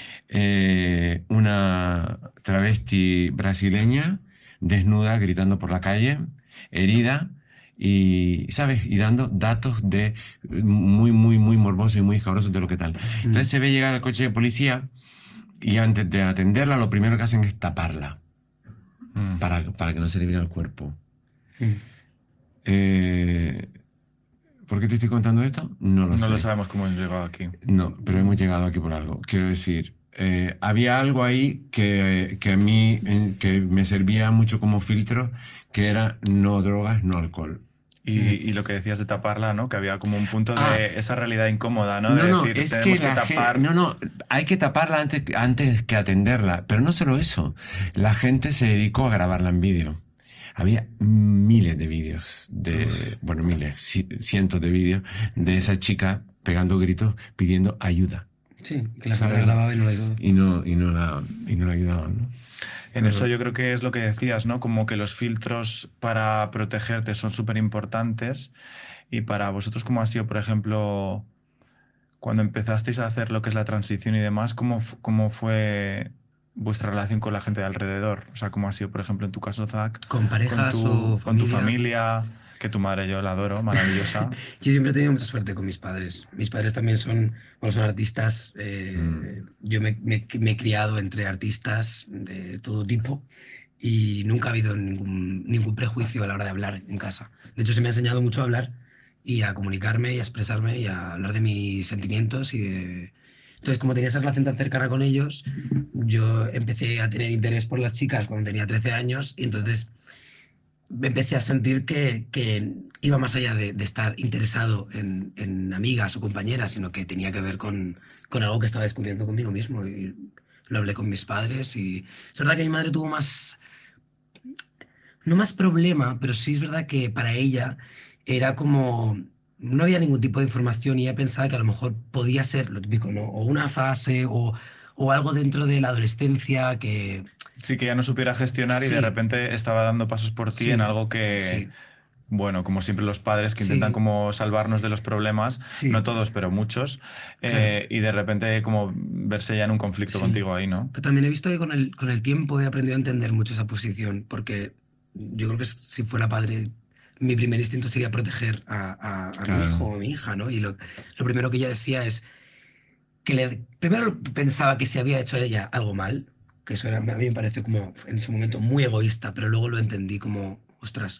eh, una travesti brasileña desnuda gritando por la calle, herida. Y, ¿sabes? Y dando datos de muy, muy, muy morbosos y muy escabrosos de lo que tal. Entonces se ve llegar al coche de policía y antes de atenderla, lo primero que hacen es taparla Mm. para, para que no se le viera el cuerpo. Mm. Eh, ¿Por qué te estoy contando esto? No lo No sé. lo sabemos cómo hemos llegado aquí. No, pero hemos llegado aquí por algo. Quiero decir, eh, había algo ahí que, que a mí en- que me servía mucho como filtro, que era no drogas, no alcohol. Y, y lo que decías de taparla, ¿no? Que había como un punto de Ah. esa realidad incómoda, ¿no? No, De no, decir, es que tenemos que, la gen- tapar. no, no, hay que taparla antes, antes que atenderla. Pero no solo eso, la gente se dedicó a grabarla en vídeo. Había miles de vídeos, de, bueno, miles, ci- cientos de vídeos de esa chica pegando gritos pidiendo ayuda. Sí, que la ¿Sabes? gente grababa y no la ayudaba. Y no, y no, la, y no la ayudaban, ¿no? En eso yo creo que es lo que decías, ¿no? Como que los filtros para protegerte son súper importantes. Y para vosotros, ¿cómo ha sido, por ejemplo, cuando empezasteis a hacer lo que es la transición y demás, cómo, fu- cómo fue vuestra relación con la gente de alrededor? O sea, ¿cómo ha sido, por ejemplo, en tu caso, Zach? ¿Con parejas con tu, o con tu familia? familia, que tu madre yo la adoro, maravillosa. Yo siempre he tenido mucha suerte con mis padres. Mis padres también son, bueno, son artistas. eh, Yo me, me- me he criado entre artistas de todo tipo y nunca ha habido ningún, ningún prejuicio a la hora de hablar en casa. De hecho, se me ha enseñado mucho a hablar y a comunicarme y a expresarme y a hablar de mis sentimientos y de... Entonces, como tenía esa relación tan cercana con ellos, yo empecé a tener interés por las chicas cuando tenía trece años y entonces empecé a sentir que, que iba más allá de, de estar interesado en, en amigas o compañeras, sino que tenía que ver con, con algo que estaba descubriendo conmigo mismo. Y lo hablé con mis padres y es verdad que mi madre tuvo más, no más problema, pero sí es verdad que para ella era como, no había ningún tipo de información y ella pensaba que a lo mejor podía ser lo típico, ¿no? O una fase o, o algo dentro de la adolescencia que... Sí, que ya no supiera gestionar y Sí. de repente estaba dando pasos por ti Sí, en algo que, sí. bueno, como siempre los padres que Sí. intentan como salvarnos de los problemas, Sí. no todos, pero muchos, eh, y de repente como verse ya en un conflicto Sí. contigo ahí, ¿no? Pero también he visto que con el, con el tiempo he aprendido a entender mucho esa posición, porque yo creo que si fuera padre, mi primer instinto sería proteger a, a- a Claro. mi hijo o a mi hija, ¿no? Y lo, lo primero que ella decía es que le, primero pensaba que si había hecho ella algo mal, que eso era, a mí me pareció como en su momento muy egoísta, pero luego lo entendí como, ostras,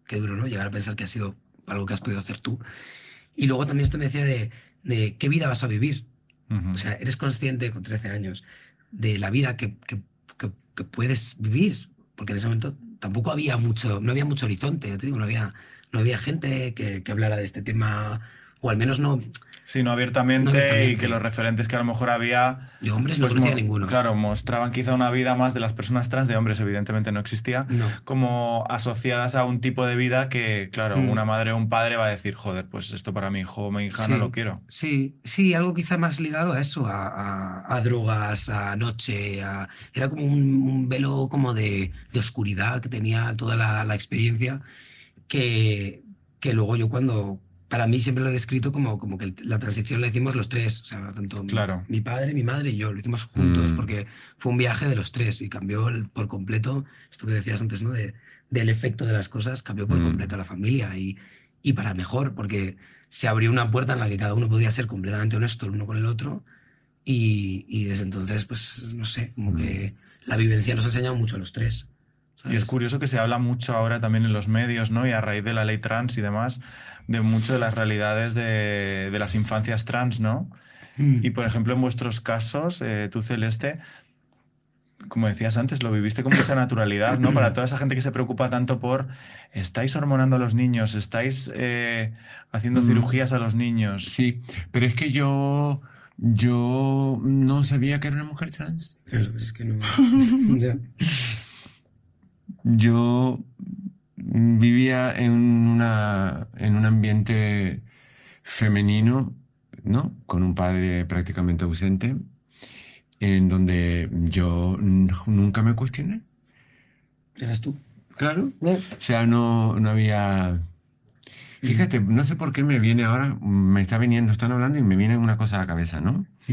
qué duro, ¿no? Llegar a pensar que ha sido algo que has podido hacer tú. Y luego también esto me decía de, de qué vida vas a vivir. Ujú. O sea, eres consciente con trece años de la vida que, que, que, que puedes vivir. Porque en ese momento tampoco había mucho, no había mucho horizonte, ya te digo, no había, no había gente que, que hablara de este tema, o al menos no... Sí, no abiertamente, No abiertamente. y que los referentes que a lo mejor había... De hombres no pues, conocía mo- ninguno. Claro, mostraban quizá una vida más de las personas trans, de hombres evidentemente no existía, No. como asociadas a un tipo de vida que, claro, Mm. una madre o un padre va a decir, joder, pues esto para mi hijo o mi hija no Sí, lo quiero. Sí, sí, algo quizá más ligado a eso, a, a- a drogas, a noche, a- era como un, un velo como de, de oscuridad que tenía toda la, la experiencia, que, que luego yo cuando, para mí siempre lo he descrito como, como que el- la transición la hicimos los tres, o sea, tanto mi- Claro. mi, padre, mi madre y yo, lo hicimos juntos, Mm. porque fue un viaje de los tres y cambió el- por completo, esto que decías antes, ¿no? De, del efecto de las cosas, cambió por Mm. completo la familia y, y para mejor, porque se abrió una puerta en la que cada uno podía ser completamente honesto el uno con el otro y, y desde entonces, pues, no sé, como Mm. que la vivencia nos ha enseñado mucho a los tres. Y es ¿sabes? curioso que se habla mucho ahora también en los medios, ¿no? Y a raíz de la ley trans y demás, de mucho de las realidades de, de las infancias trans, ¿no? Mm. Y por ejemplo, en vuestros casos, eh, tú, Celeste, como decías antes, lo viviste con mucha naturalidad, ¿no? Para toda esa gente que se preocupa tanto por, ¿estáis hormonando a los niños? ¿Estáis eh, haciendo Mm. cirugías a los niños? Sí, pero es que yo, yo no sabía que era una mujer trans. Claro, pues es que no... Ya. Yo vivía en una, en un ambiente femenino, ¿no? Con un padre prácticamente ausente, en donde yo n- nunca me cuestioné. Eras tú. Claro. No. O sea, no, no había... Fíjate, no sé por qué me viene ahora, me está viniendo, están hablando y me viene una cosa a la cabeza, ¿no? Mm.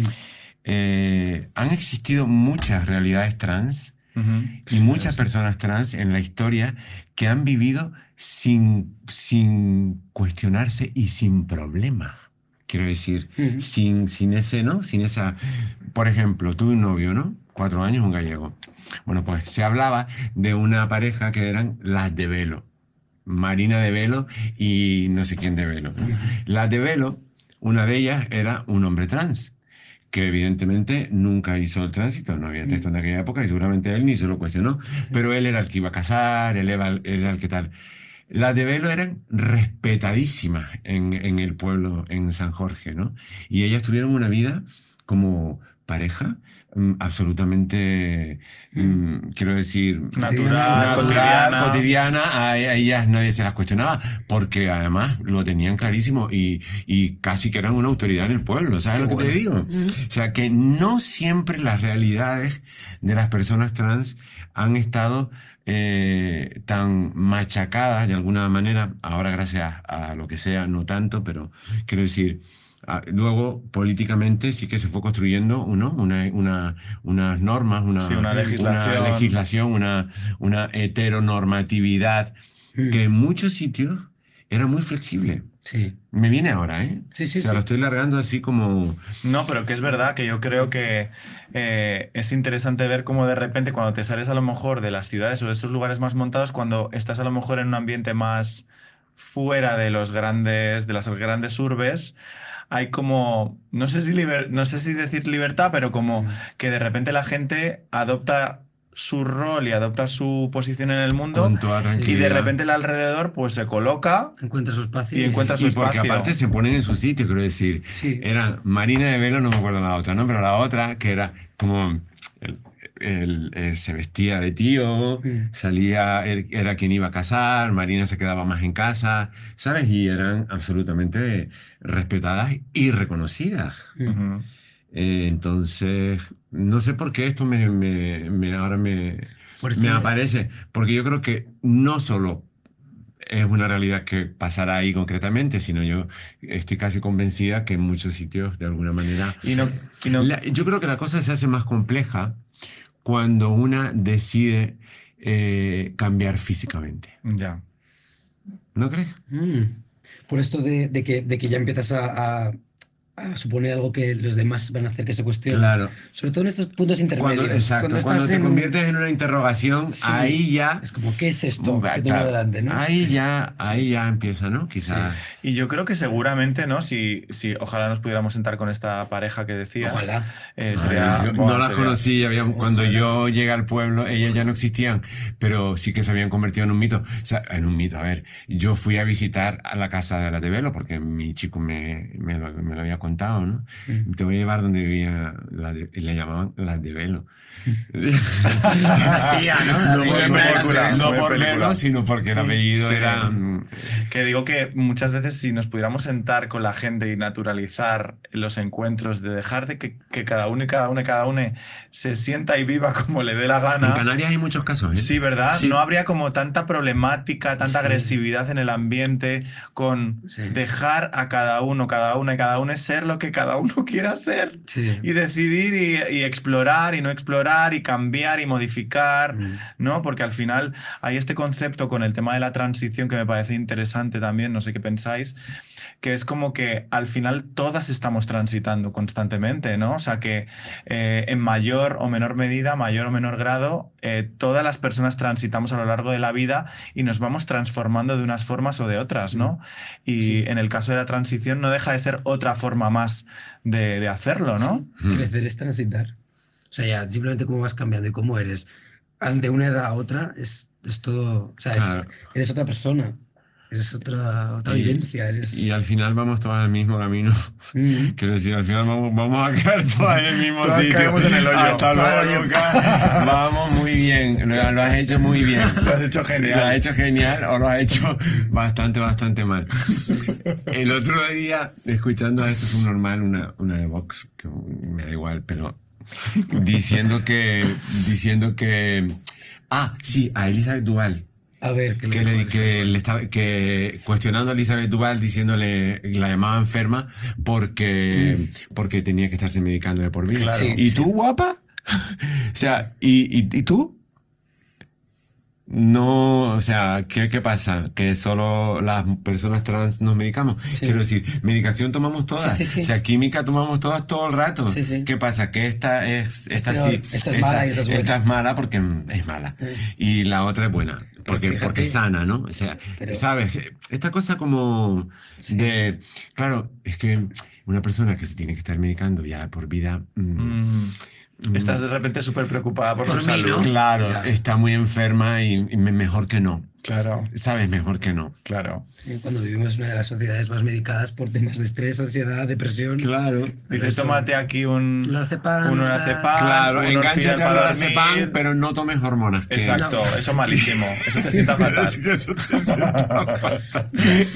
Eh, han existido muchas realidades trans Ujú. y muchas personas trans en la historia que han vivido sin, sin cuestionarse y sin problema. Quiero decir, Ujú. sin, sin ese, ¿no? Sin esa... Por ejemplo, tuve un novio, ¿no? Cuatro años, un gallego. Bueno, pues se hablaba de una pareja que eran las de Velo. Marina de Velo y no sé quién de Velo, ¿no? Las de Velo, una de ellas era un hombre trans, que evidentemente nunca hizo el tránsito, no había texto en aquella época y seguramente él ni se lo cuestionó, pero él era el que iba a casar, él era, él era el que tal. Las de Velo eran respetadísimas en, en el pueblo, en San Jorge, ¿no? Y ellas tuvieron una vida como pareja mm, absolutamente, mm, quiero decir, Natural, natural, cotidiana. cotidiana, a, a ellas nadie se las cuestionaba, porque además lo tenían clarísimo y, y casi que eran una autoridad en el pueblo, ¿sabes Qué lo que te digo? O sea, que no siempre las realidades de las personas trans han estado eh, tan machacadas de alguna manera, ahora gracias a, a lo que sea, no tanto, pero quiero decir... Ah, luego, políticamente, sí que se fue construyendo ¿no? una, una, unas normas, una, Sí, una legislación. una, legislación, una, una heteronormatividad Mm. que en muchos sitios era muy flexible. Sí. Me viene ahora, ¿eh? Sí, sí, o sea, sí. lo estoy largando así como... No, pero que es verdad que yo creo que eh, es interesante ver cómo de repente cuando te sales a lo mejor de las ciudades o de estos lugares más montados, cuando estás a lo mejor en un ambiente más fuera de los grandes, de las grandes urbes, hay como, no sé si liber- no sé si decir libertad, pero como que de repente la gente adopta su rol y adopta su posición en el mundo Con toda y tranquilidad. de repente el alrededor pues se coloca Encuentra su espacio. y encuentra su Y porque espacio. aparte se ponen en su sitio, quiero decir. Sí. Era Marina de Velo, no me acuerdo la otra, ¿no? Pero la otra, que era como... el- el- el- se vestía de tío, Mm. salía, él era quien iba a casar, Marina se quedaba más en casa, ¿sabes? Y eran absolutamente respetadas y reconocidas. Ujú. Eh, entonces, no sé por qué esto me, me- me- ahora me, Por esto me de- aparece, porque yo creo que no solo es una realidad que pasará ahí concretamente, sino yo estoy casi convencida que en muchos sitios, de alguna manera... Y no, y no- La- yo creo que la cosa se hace más compleja cuando una decide eh, cambiar físicamente. ya. ¿No crees? Mm. Por esto de, de que, de que ya empiezas a, a- a suponer algo que los demás van a hacer que se cuestione. Claro. Sobre todo en estos puntos intermedios. Cuando, exacto, cuando, estás te en... conviertes en una interrogación, Sí, ahí ya... es como, ¿qué es esto Claro, que tengo delante, ¿no? Ahí, Sí. ya, ahí ya empieza, ¿no? Quizás... Y yo creo que seguramente, ¿no? Si, si ojalá nos pudiéramos sentar con esta pareja que decías. Ojalá. eh, Ay, sería, yo buah, no las sería- conocí, había- cuando yo llegué al pueblo, ellas ya no existían, pero sí que se habían convertido en un mito. O sea, en un mito, a ver, yo fui a visitar a la casa de las de Velo, porque mi chico me, me, lo, me lo había contado, ¿no? Mm. Te voy a llevar donde vivía, la de- y le llamaban las de Velo. Así ya, ¿no? No Muy por, película, no muy por película. Velo, sino porque el apellido Sí. era... mm, Que digo que muchas veces si nos pudiéramos sentar con la gente y naturalizar los encuentros, de dejar de que, que cada uno y cada una y cada una se sienta y viva como le dé la En gana. Canarias hay muchos casos, ¿eh? Sí, ¿verdad? Sí. No habría como tanta problemática, tanta Sí. agresividad en el ambiente con Sí. dejar a cada uno, cada una y cada una ser lo que cada uno quiera ser. Sí. Y decidir y, y explorar y no explorar y cambiar y modificar, Mm. ¿no? Porque al final hay este concepto con el tema de la transición que me parece interesante también, no sé qué pensáis, que es como que al final todas estamos transitando constantemente, ¿no? O sea que eh, en mayor o menor medida, mayor o menor grado, eh, todas las personas transitamos a lo largo de la vida y nos vamos transformando de unas formas o de otras, ¿no? Y Sí. en el caso de la transición no deja de ser otra forma más de, de hacerlo, ¿no? Sí. Crecer es transitar. O sea, ya simplemente cómo vas cambiando y cómo eres de una edad a otra es, es todo. O sea, es- Claro. eres otra persona. Eres otra, otra Y- vivencia. Eres... Y al final vamos todos al mismo camino. Mm. Quiero decir, al final vamos, vamos a caer todos en el mismo Todas sitio. caemos en el hoyo. Hasta luego, Todas. Lucas. Vamos muy bien. Lo, lo has hecho muy bien. Lo has hecho genial. Lo has hecho genial o lo has hecho bastante, bastante mal. El otro día, escuchando a esto es un normal, una, una de Vox, que me da igual, pero diciendo que, diciendo que, ah, sí, a Elizabeth Duval. A ver, que, Que, le, que, le estaba, que cuestionando a Elizabeth Duval, diciéndole, la llamaba enferma porque, porque tenía que estarse medicando de por vida. Claro. Sí, ¿Y sí. tú, guapa? O sea, ¿y, y, y tú? No, o sea, ¿qué, qué pasa? ¿Que solo las personas trans nos medicamos? Sí. Quiero decir, medicación tomamos todas. Sí, sí, sí. O sea, química tomamos todas todo el rato. Sí, sí. ¿Qué pasa? Que esta es, esta peor. sí. Esta es mala y esa es buena. Esta es mala porque es mala. Sí. Y la otra es buena. Porque, fíjate- porque es sana, ¿no? O sea, Pero- ¿sabes? Esta cosa como Sí. de... Claro, es que una persona que se tiene que estar medicando ya por vida... mm, Mm. Estás de repente súper preocupada por, Por su mí, salud. ¿no? Claro, Ya. está muy enferma y, y me- mejor que no. Claro, ¿Sabes? Mejor que no. claro. Sí, cuando vivimos en una de las sociedades más medicadas por temas de estrés, ansiedad, depresión. Claro. Pero Dices, eso- tómate aquí un Lorazepam, un tal. lorazepam, Claro, un engánchate Orfidal a para lorazepam, dormir. pero no tomes hormonas. que- Exacto, No. eso malísimo. Eso te sienta fatal. Así que eso te sienta fatal.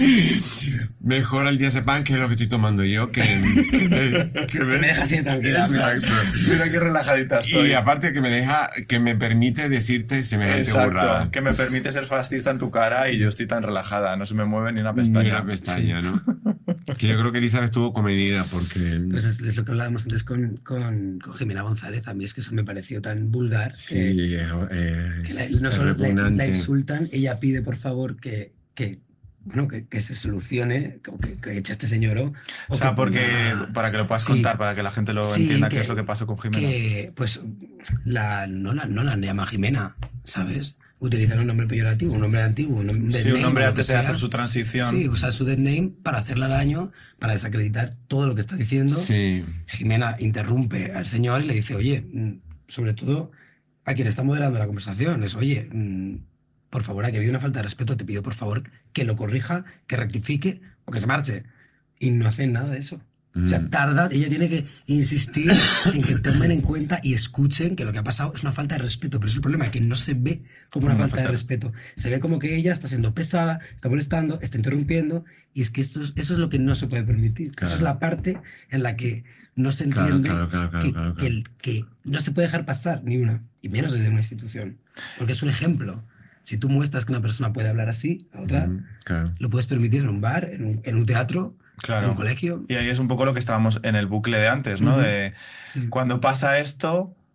Mejor el diazepam, que es lo que estoy tomando yo, que, que, que Me deja así de tranquila. Exacto. Mira qué relajadita estoy. Y aparte que me deja, que me permite decirte semejante burrada. Exacto, que me permite ser fascista en tu cara y yo estoy tan relajada, no se me mueve ni una pestaña. Ni una pestaña, ¿no? Que yo creo que Elizabeth estuvo comedida porque... Pues es, es lo que hablábamos antes con, con, con Jimena González. A mí es que eso me pareció tan vulgar que, Sí, es, es- que la, es no solo la, repugnante. la insultan, ella pide por favor que, que, bueno, que, que se solucione, o que, que eche a este señor. O, O sea, que porque ponga- para que lo puedas Sí. contar, para que la gente lo Sí, entienda que- qué es lo que pasó con Jimena. Que, pues, la, no, la, no la llama Jimena, ¿sabes? Utilizar un nombre peyorativo, un nombre antiguo, un nombre Sí, dead un name, hombre o lo antes que de sea. hacer su transición. Sí, usar su dead name para hacerle daño, para desacreditar todo lo que está diciendo. Sí. Jimena interrumpe al señor y le dice, oye, mm, sobre todo a quien está moderando la conversación, es, oye, mm, por favor, aquí ha habido una falta de respeto, te pido por favor que lo corrija, que rectifique o que se marche. Y no hacen nada de eso. O sea, Mm. tarda, ella tiene que insistir en que tomen en cuenta y escuchen que lo que ha pasado es una falta de respeto. Pero es el problema, que no se ve como una, Una falta de falta de- respeto. Se ve como que ella está siendo pesada, está molestando, está interrumpiendo, y es que esto es- eso es lo que no se puede permitir. Claro. Esa es la parte en la que no se Claro, entiende claro, claro, claro, que, claro, que el- que no se puede dejar pasar ni una, y menos desde una institución. Porque es un ejemplo. Si tú muestras que una persona puede hablar así a otra, Mm, claro. lo puedes permitir en un bar, en un, en un teatro, Claro. en un colegio. Y ahí es un poco lo que estábamos en el bucle de antes, ¿no? Ujú. De Sí. cuando pasa esto,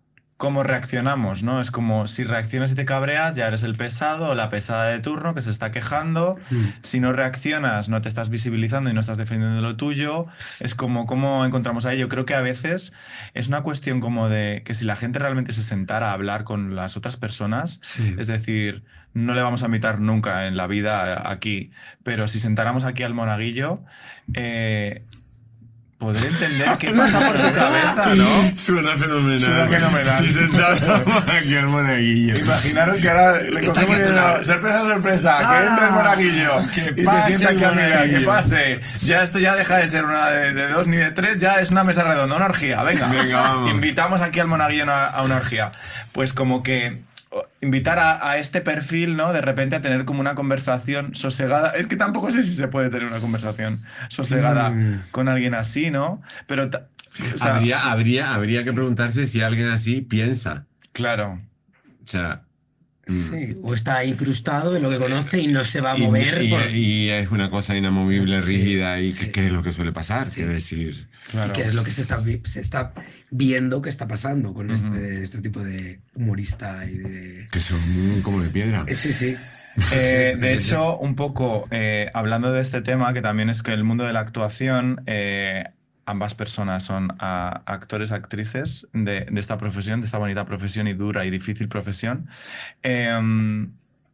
cómo reaccionamos, ¿no? Es como si reaccionas y te cabreas, ya eres el pesado o la pesada de turno que se está quejando. Mm. Si no reaccionas, no te estás visibilizando y no estás defendiendo lo tuyo. Es como cómo encontramos ahí. Yo creo que a veces es una cuestión como de que si la gente realmente se sentara a hablar con las otras personas, sí. Es decir, no le vamos a invitar nunca en la vida aquí, pero si sentáramos aquí al monaguillo, eh, poder entender qué pasa por tu cabeza, ¿no? Suena fenomenal. Suena fenomenal. Si sentáramos aquí al monaguillo. Imaginaros que ahora le cogemos una sorpresa, sorpresa, ah, que entre el monaguillo que y se sienta aquí a mi lado, que pase. Ya esto ya deja de ser una de, de dos ni de tres, ya es una mesa redonda, una orgía. Venga, Venga vamos. Invitamos aquí al monaguillo a, a una orgía. Pues como que invitar a, a este perfil, ¿no? De repente a tener como una conversación sosegada. Es que tampoco sé si se puede tener una conversación sosegada mm. con alguien así, ¿no? Pero, o sea, habría, habría, habría que preguntarse si alguien así piensa. Claro. O sea... Sí, o está incrustado en lo que conoce y no se va a mover. Y, y, por... y es una cosa inamovible, sí, rígida, y sí. que, que es lo que suele pasar, sí. quiero decir. Claro. Y que es lo que se está, se está viendo que está pasando con uh-huh. este, este tipo de humorista y de... Que son como de piedra. Sí, sí. Eh, sí, de sí, hecho, sí. un poco eh, hablando de este tema, que también es que el mundo de la actuación... Eh, ambas personas son a, actores, actrices de, de esta profesión, de esta bonita profesión y dura y difícil profesión. Eh,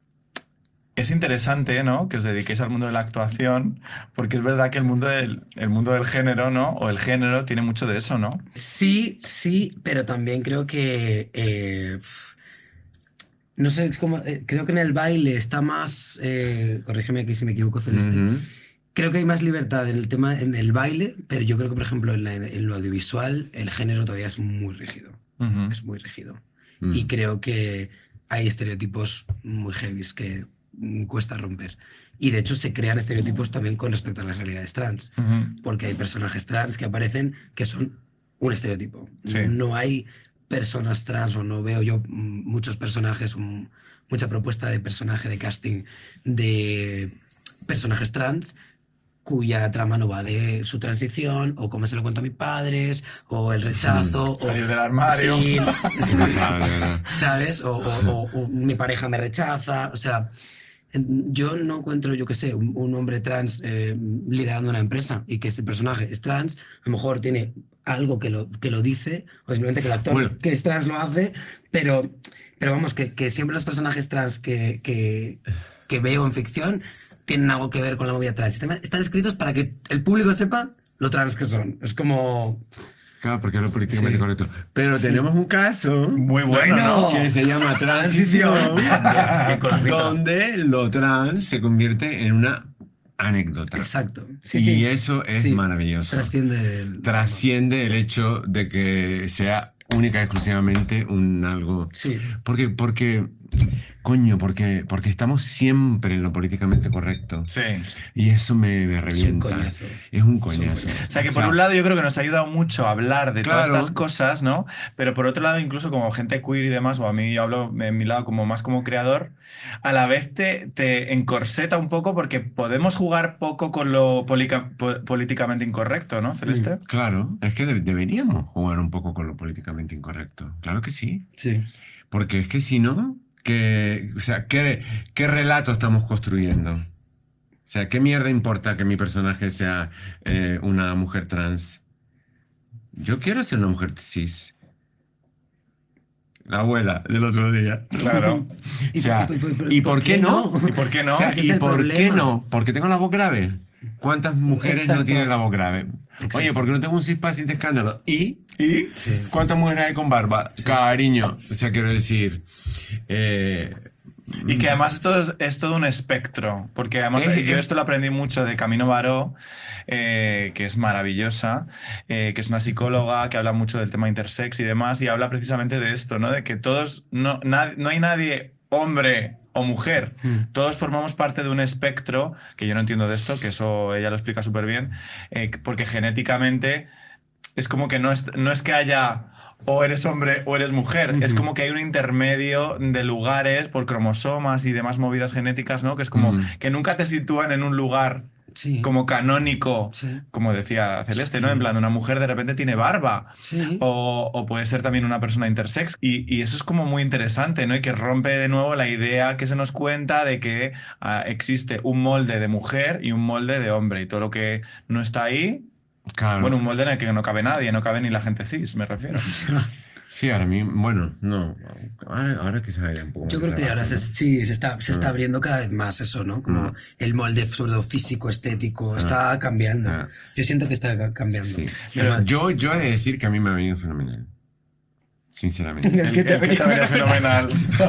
es interesante, ¿no?, que os dediquéis al mundo de la actuación, porque es verdad que el mundo del, el mundo del género, ¿no?, o el género tiene mucho de eso, ¿no? Sí, sí, pero también creo que... Eh, no sé, es como, eh, creo que en el baile está más... Eh, corrígeme aquí si me equivoco, Celeste. Uh-huh. Creo que hay más libertad en el tema, en el baile, pero yo creo que, por ejemplo, en, la, en lo audiovisual, el género todavía es muy rígido. Uh-huh. Es muy rígido. Uh-huh. Y creo que hay estereotipos muy heavies que cuesta romper. Y de hecho se crean estereotipos también con respecto a las realidades trans. Uh-huh. Porque hay personajes trans que aparecen que son un estereotipo. Sí. No hay personas trans, o no veo yo muchos personajes, un, mucha propuesta de personaje, de casting de personajes trans cuya trama no va de su transición, o cómo se lo cuento a mis padres, o el rechazo, sí, o salir del armario, sí, ¿sabes? O, o, o, o mi pareja me rechaza, o sea, yo no encuentro, yo qué sé, un, un hombre trans eh, liderando una empresa y que ese personaje es trans, a lo mejor tiene algo que lo, que lo dice, o simplemente que el actor bueno. que es trans lo hace, pero, pero vamos, que, que siempre los personajes trans que, que, que veo en ficción tienen algo que ver con la movida trans. Están escritos para que el público sepa lo trans que son. Es como... Claro, porque es lo políticamente sí. correcto. Pero sí. tenemos un caso muy bueno, ¿no? Que se llama Transición, donde lo trans se convierte en una anécdota. Exacto. Sí, y sí. eso es sí. maravilloso. Trasciende el, Trasciende el hecho de que sea única y exclusivamente un algo... Sí. Porque... porque Coño, porque, porque estamos siempre en lo políticamente correcto. Sí. Y eso me, me revienta. Es un coñazo. Es un coñazo. O sea, que por o sea, un lado yo creo que nos ha ayudado mucho a hablar de claro. todas estas cosas, ¿no? Pero por otro lado, incluso como gente queer y demás, o a mí yo hablo en mi lado como más como creador, a la vez te, te encorseta un poco porque podemos jugar poco con lo polica, po, políticamente incorrecto, ¿no, Celeste? Mm, claro, es que de, deberíamos jugar un poco con lo políticamente incorrecto. Claro que sí. Sí. Porque es que si no... Que, o sea, ¿qué, ¿qué relato estamos construyendo? O sea, ¿qué mierda importa que mi personaje sea eh, una mujer trans? Yo quiero ser una mujer cis. La abuela del otro día. Claro. O sea, ¿y, ¿y por qué no? ¿Y por qué no? O sea, ¿y por qué no? Porque tengo la voz grave. ¿Cuántas mujeres Exacto. no tienen la voz grave? Exacto. Oye, ¿por qué no tengo un cispa sin escándalo? ¿Y? ¿Y? Sí. ¿Cuántas mujeres hay con barba? Sí. Cariño. O sea, quiero decir... Eh, y que además esto es, es todo un espectro, porque además eh, yo esto lo aprendí mucho de Camino Baró, eh, que es maravillosa, eh, que es una psicóloga que habla mucho del tema intersex y demás, y habla precisamente de esto, ¿no? De que todos, no, na, no hay nadie, hombre o mujer, mm. todos formamos parte de un espectro, que yo no entiendo de esto, que eso ella lo explica súper bien, eh, porque genéticamente es como que no es, no es que haya... o eres hombre o eres mujer. Uh-huh. Es como que hay un intermedio de lugares por cromosomas y demás movidas genéticas, ¿no? Que es como uh-huh. que nunca te sitúan en un lugar Sí. como canónico, Sí. como decía Celeste, Sí. ¿no? En plan, una mujer de repente tiene barba. Sí. O, o puede ser también una persona intersex. Y, y eso es como muy interesante, ¿no? Y que rompe de nuevo la idea que se nos cuenta de que ah, existe un molde de mujer y un molde de hombre. Y todo lo que no está ahí, Claro. bueno, un molde en el que no cabe nadie, no cabe ni la gente cis, me refiero. Sí, ahora mismo, bueno, no. Ahora, ahora quizás haya un poco más Yo de creo que ahora trabajo, se, ¿no? sí, se está, se está Ah. abriendo cada vez más eso, ¿no? Como Mm. el molde, sobre todo físico, estético, está cambiando. Ah. Yo siento que está ca- cambiando. Sí. Pero- Yo, yo he de decir que a mí me ha venido fenomenal. Sinceramente. El, el que te vería fenomenal.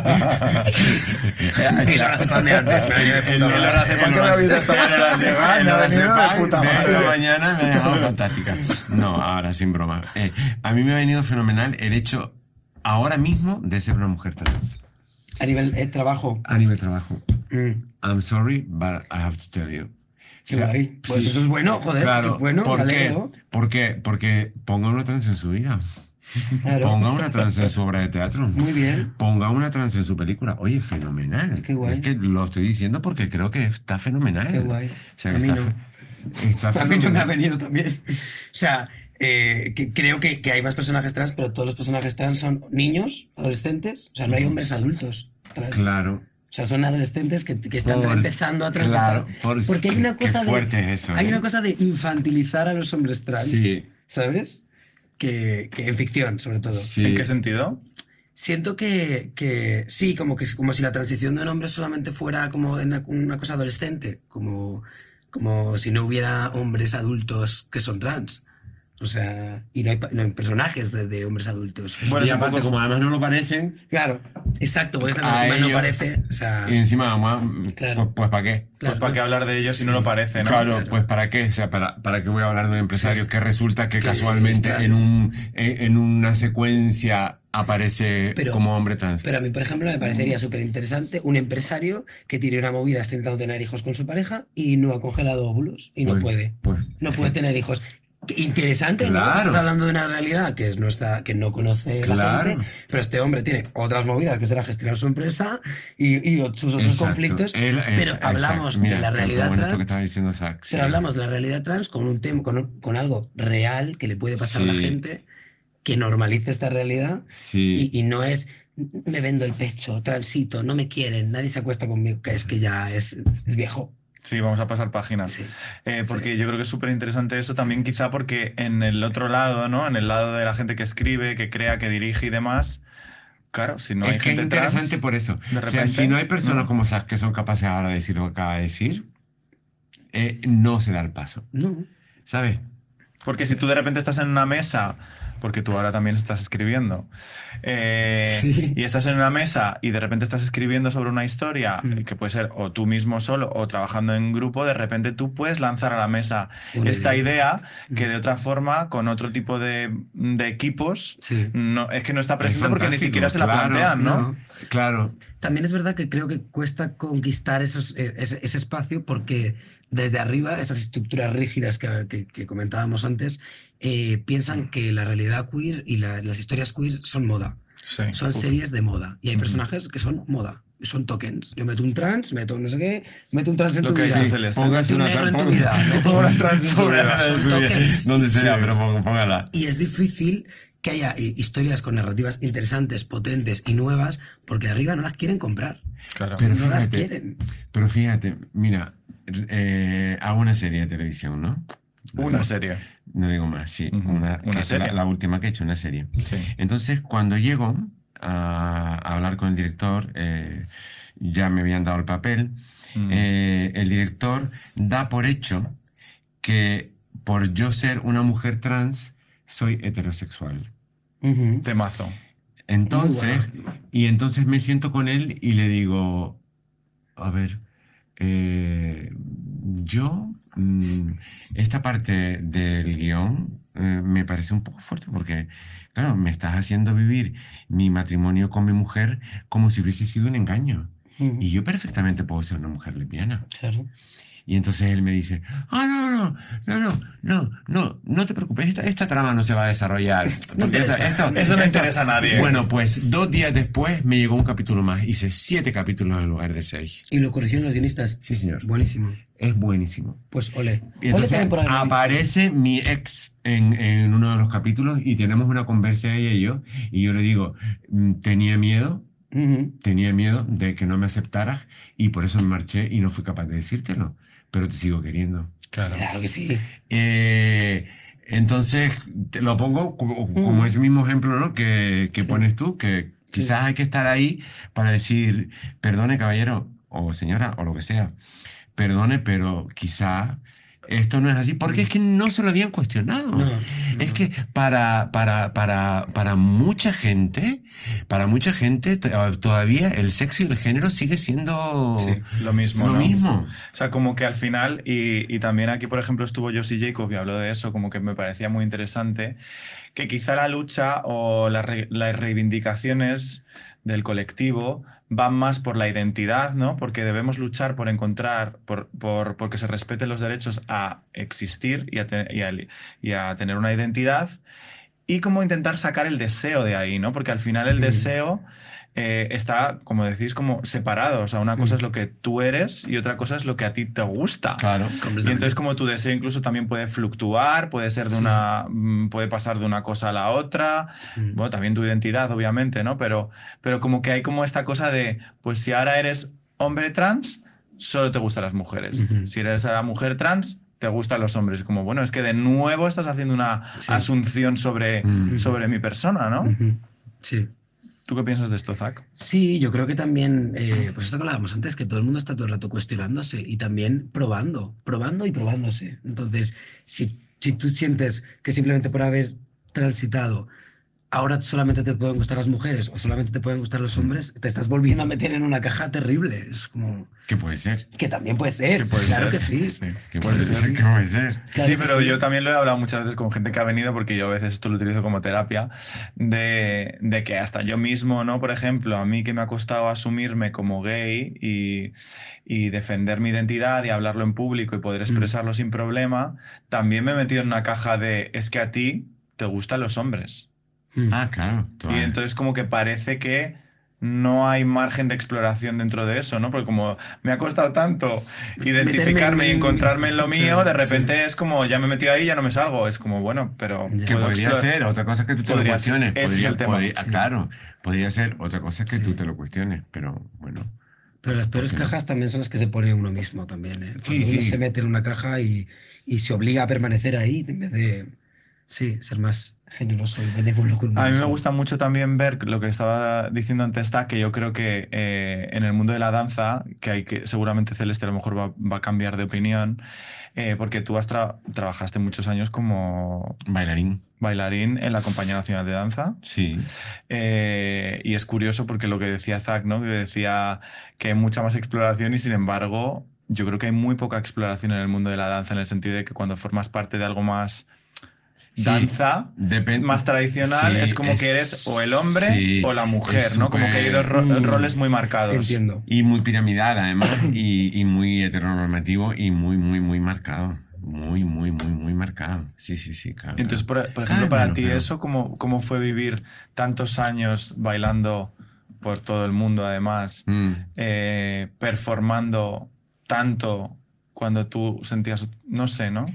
Y la razón de antes, me ha venido de puta El madre. lorazepam que me ha visto esta mañana llegar, me ha venido de puta de madre. esta mañana me ha dejado fantástica. No, ahora sin broma. Eh, a mí me ha venido fenomenal el hecho ahora mismo de ser una mujer trans. A nivel de trabajo. A nivel trabajo. Mm, I'm sorry, but I have to tell you. qué guay. Pues eso es bueno, joder. Claro, Qué bueno, ¿por me qué? alegro. ¿Por qué? Porque ponga una trans en su vida. Claro. Ponga una trans en su obra de teatro. Muy bien. Ponga una trans en su película. Oye, fenomenal. Qué guay. Es que lo estoy diciendo porque creo que está fenomenal. Qué guay. O sea, A que mí está, no. fe- está A mí no me ha fenomenal. venido también. O sea, eh, que creo que, que hay más personajes trans, pero todos los personajes trans son niños, adolescentes. O sea, no hay hombres adultos trans. Claro. O sea, son adolescentes que, que están Por- empezando a transitar. claro, por- Porque hay una qué cosa de. fuerte es eso, Hay ¿eh? una cosa de infantilizar a los hombres trans. Sí. ¿Sabes? Que, que en ficción, sobre todo. Sí. ¿En qué sentido? Siento que, que sí, como que como si la transición de un hombre solamente fuera como una, una cosa adolescente, como, como si no hubiera hombres adultos que son trans. O sea, y no hay, pa- no hay personajes de, de hombres adultos. Bueno, y es un aparte, poco- como además no lo parecen, Claro, exacto, porque esa A encima no ellos- parece. O sea, y encima, vamos a- Claro. pues, pues ¿para qué? Pues claro. para qué hablar de ellos si no lo parece, ¿no? Claro, Claro. pues ¿para qué? O sea, ¿para, para qué voy a hablar de un empresario Sí. que resulta que Que casualmente es en, trans. un, en, en una secuencia aparece Pero- como hombre trans? Pero a mí, por ejemplo, me parecería súper interesante un empresario que tiene una movida intentando tener hijos con su pareja y no ha congelado óvulos y no Pues- puede. pues- No puede tener hijos. Qué interesante, ¿no? Claro. Estás hablando de una realidad que, es nuestra, que no conoce la Claro. gente, pero este hombre tiene otras movidas, que será gestionar su empresa y, y sus otros Exacto. conflictos. Él es- pero exacto. hablamos Mira, de la qué realidad bueno esto que trans. estaba diciendo Zach, sí. Pero hablamos de la realidad trans con un tema, con, con algo real que le puede pasar a la Sí. gente, que normalice esta realidad. Sí. Y, y no es, me vendo el pecho, transito, no me quieren, nadie se acuesta conmigo, que es que ya es, es viejo. Sí, vamos a pasar páginas. Sí. Eh, porque Sí. yo creo que es súper interesante eso también, quizá porque en el otro lado, ¿no? En el lado de la gente que escribe, que crea, que dirige y demás, claro, si no hay es que es gente interesante trans, por eso. de O sea, repente, si no hay personas ¿no? como Zach que son capaces ahora de decir lo que acaba de decir, eh, no se da el paso. No. ¿Sabes? Porque si tú de repente estás en una mesa, porque tú ahora también estás escribiendo, eh, Sí. y estás en una mesa y de repente estás escribiendo sobre una historia, Mm. que puede ser o tú mismo solo o trabajando en grupo, de repente tú puedes lanzar a la mesa Una esta idea Mm. que de otra forma, con otro tipo de, de equipos, Sí. no, es que no está presente Es porque ni fantástico, siquiera se la claro. plantean, ¿no? No. Claro. También es verdad que creo que cuesta conquistar esos, eh, ese, ese espacio porque desde arriba, estas estructuras rígidas que, que- que comentábamos antes, eh, piensan que la realidad queer y la- las historias queer son moda. Sí. Son Uf. series de moda. Y hay Ujú. personajes que son moda. Son tokens. Yo meto un trans, meto un no sé qué, meto un trans en Lo tu que vida. dice Celeste. Meto Póngase un una negro en tu trampa. vida. Meto una trans en tu vida. Son tokens. Donde sea, Sí. pero pong- póngala. Y es difícil que haya eh, historias con narrativas interesantes, potentes y nuevas, porque de arriba no las quieren comprar. Claro. Pero no las fíjate, quieren. Pero fíjate, mira, eh, hago una serie de televisión, ¿no? Una No, serie. No digo más, sí. Ujú. Una, Una que es serie. La, la última que he hecho, una serie. Sí. Entonces, cuando llego a, a hablar con el director, eh, ya me habían dado el papel, Mm. eh, el director da por hecho que por yo ser una mujer trans, soy heterosexual. Ujú. Temazo. Entonces, Muy bueno. y entonces me siento con él y le digo, a ver, eh, yo, mm, esta parte del guión eh, me parece un poco fuerte porque, claro, me estás haciendo vivir mi matrimonio con mi mujer como si hubiese sido un engaño. Ujú. Y yo perfectamente puedo ser una mujer lesbiana. Claro. Y entonces él me dice, ah, no, no, no, no, no, no, no te preocupes, esta, esta trama no se va a desarrollar. No interesa. Esto- esto- Eso no esto- interesa a nadie. Bueno, pues dos días después me llegó un capítulo más. Hice siete capítulos en lugar de seis. ¿Y lo corrigieron los guionistas? Sí, señor. Buenísimo. Es buenísimo. Pues ole. Y entonces Ole también por haberlo dicho. aparece mi ex en, en uno de los capítulos y tenemos una conversa ella y yo. Y yo le digo, mm, tenía miedo, Ujú. tenía miedo de que no me aceptaras y por eso me marché y no fui capaz de decírtelo. Pero te sigo queriendo. Claro. Claro que sí. Eh, entonces, te lo pongo como, como ese mismo ejemplo, ¿no? que, que Sí. pones tú, que quizás hay que estar ahí para decir, perdone caballero o señora o lo que sea, perdone, pero quizá esto no es así, porque es que no se lo habían cuestionado. No, Es no. que para, para, para, para mucha gente, para mucha gente t- todavía el sexo y el género sigue siendo Sí, lo mismo, lo ¿no? mismo. O sea, como que al final, y, y también aquí, por ejemplo, estuvo Josie Jacob y habló de eso, como que me parecía muy interesante, que quizá la lucha o las re- las reivindicaciones del colectivo van más por la identidad, ¿no? Porque debemos luchar por encontrar, por, por, porque se respeten los derechos a existir y a, te- y a- y a tener una identidad, y como intentar sacar el deseo de ahí, ¿no? Porque al final el Mm. deseo eh, está, como decís, como separado. O sea, una cosa Mm. es lo que tú eres y otra cosa es lo que a ti te gusta. Claro. Y entonces como tu deseo incluso también puede fluctuar, puede ser de Sí. una, mm, puede pasar de una cosa a la otra, Mm. bueno, también tu identidad, obviamente, ¿no? Pero, pero como que hay como esta cosa de, pues si ahora eres hombre trans, solo te gustan las mujeres. Ujú. Si eres a la mujer trans, te gustan los hombres. Como, bueno, es que de nuevo estás haciendo una Sí. asunción sobre, Mm. sobre mi persona, ¿no? Ujú. Sí. ¿Tú qué piensas de esto, Zach? Sí, yo creo que también, eh, pues esto que hablábamos antes, que todo el mundo está todo el rato cuestionándose y también probando, probando y probándose. Entonces, si, si tú sientes que simplemente por haber transitado ahora solamente te pueden gustar las mujeres o solamente te pueden gustar los hombres, te estás volviendo a meter en una caja terrible. Es como... ¿Qué puede ser? Que también puede ser, Que puede claro ser, que sí. sí. ¿Qué Claro puede que ser? sí. ¿Qué puede ser? Claro Sí, que pero sí. yo también lo he hablado muchas veces con gente que ha venido, porque yo a veces esto lo utilizo como terapia, de, de que hasta yo mismo, ¿no? Por ejemplo, a mí que me ha costado asumirme como gay y, y defender mi identidad y hablarlo en público y poder expresarlo sin problema, también me he metido en una caja de, es que a ti te gustan los hombres. Mm. Ah, claro. Y entonces como que parece que no hay margen de exploración dentro de eso, ¿no? Porque como me ha costado tanto identificarme y en- encontrarme en lo mío, Claro, de repente sí. es como, ya me he metido ahí, ya no me salgo. Es como, bueno, pero... Ya. Que puedo podría explorar. ser otra cosa que tú te lo Podría cuestiones. ser. Ese es Podría, el tema. podría- Sí. Claro, podría ser otra cosa que Sí. tú te lo cuestiones, pero bueno. Pero las peores ¿Por qué no? cajas también son las que se pone uno mismo también, ¿eh? Cuando Sí, uno sí. se mete en una caja y, y se obliga a permanecer ahí en vez de, sí, ser más generoso y benévolo con uno A mí me mismo. gusta mucho también ver lo que estaba diciendo antes, está que yo creo que eh, en el mundo de la danza, que hay que seguramente Celeste a lo mejor va, va a cambiar de opinión, eh, porque tú has tra- trabajaste muchos años como Bailarín. bailarín en la Compañía Nacional de Danza. Sí. Eh, y es curioso porque lo que decía Zach, ¿no? Que decía que hay mucha más exploración y sin embargo yo creo que hay muy poca exploración en el mundo de la danza, en el sentido de que cuando formas parte de algo más Sí, danza, depen- más tradicional, Sí, es como que eres o el hombre sí, o la mujer, es ¿no? Como que hay dos ro- súper- roles muy marcados. Entiendo. Y muy piramidal, además, y, y muy heteronormativo y muy, muy, muy marcado. Muy, muy, muy, muy marcado. Sí, sí, sí, claro. Y entonces, por, por ejemplo, Claro, para claro, ti claro. eso, ¿cómo, ¿cómo fue vivir tantos años bailando por todo el mundo, además, Mm. eh, performando tanto cuando tú sentías, no sé, ¿no?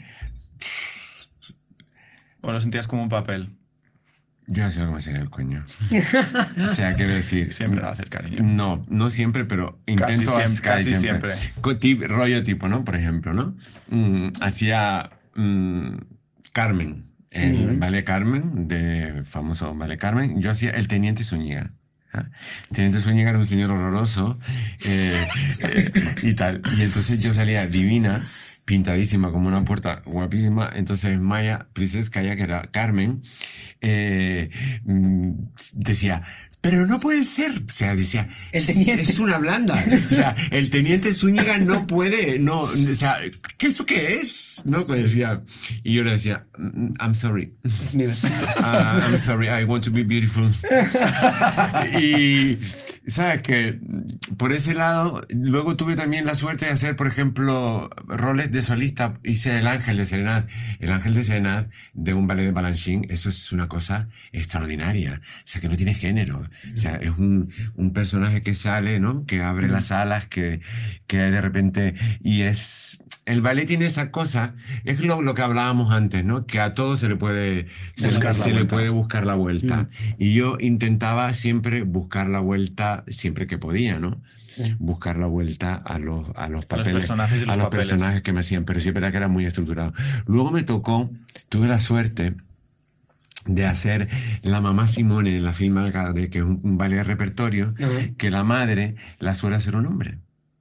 ¿O lo sentías como un papel? Yo sé cómo sería el coño. O sea, quiero decir... Siempre lo haces, cariño. No, no siempre, pero Casi intento siempre, hacer- casi siempre. Co- tip- rollo tipo, ¿no? Por ejemplo, ¿no? Mm, hacía mm, Carmen, el Ujú. Ballet Carmen, de famoso Ballet Carmen. Yo hacía el Teniente Zúñiga. ¿ah? Teniente Zúñiga era un señor horroroso eh, eh, y tal. Y entonces yo salía divina, pintadísima como una puerta, guapísima. Entonces Maya Plisetskaya, que era Carmen, eh, mm, decía, pero no puede ser. O sea, decía, El teniente. es una blanda. O sea, el Teniente Zúñiga no puede, no, o sea, ¿qué eso qué es? No, pues decía. Y yo le decía, "Mm, I'm sorry. Es mi versión. Ah, I'm sorry, I want to be beautiful. y, sabes que por ese lado, luego tuve también la suerte de hacer, por ejemplo, roles de solista. Hice El Ángel de Serenad. El Ángel de Serenad de un ballet de Balanchine, eso es una cosa extraordinaria. O sea, que no tiene género. O sea, es un, un personaje que sale, ¿no? Que abre las alas, que, que de repente... Y es... El ballet tiene esa cosa, es lo, lo que hablábamos antes, ¿no? Que a todo se le puede, se, se le puede buscar la vuelta. Mm. Y yo intentaba siempre buscar la vuelta, siempre que podía, ¿no? Sí. Buscar la vuelta a los, a los papeles, a los personajes, y los, a los personajes que me hacían, pero sí es verdad que era muy estructurado. Luego me tocó, tuve la suerte de hacer La Mamá Simone en la Film Algarve, que es un, un ballet de repertorio, uh-huh. que la madre la suele hacer un hombre.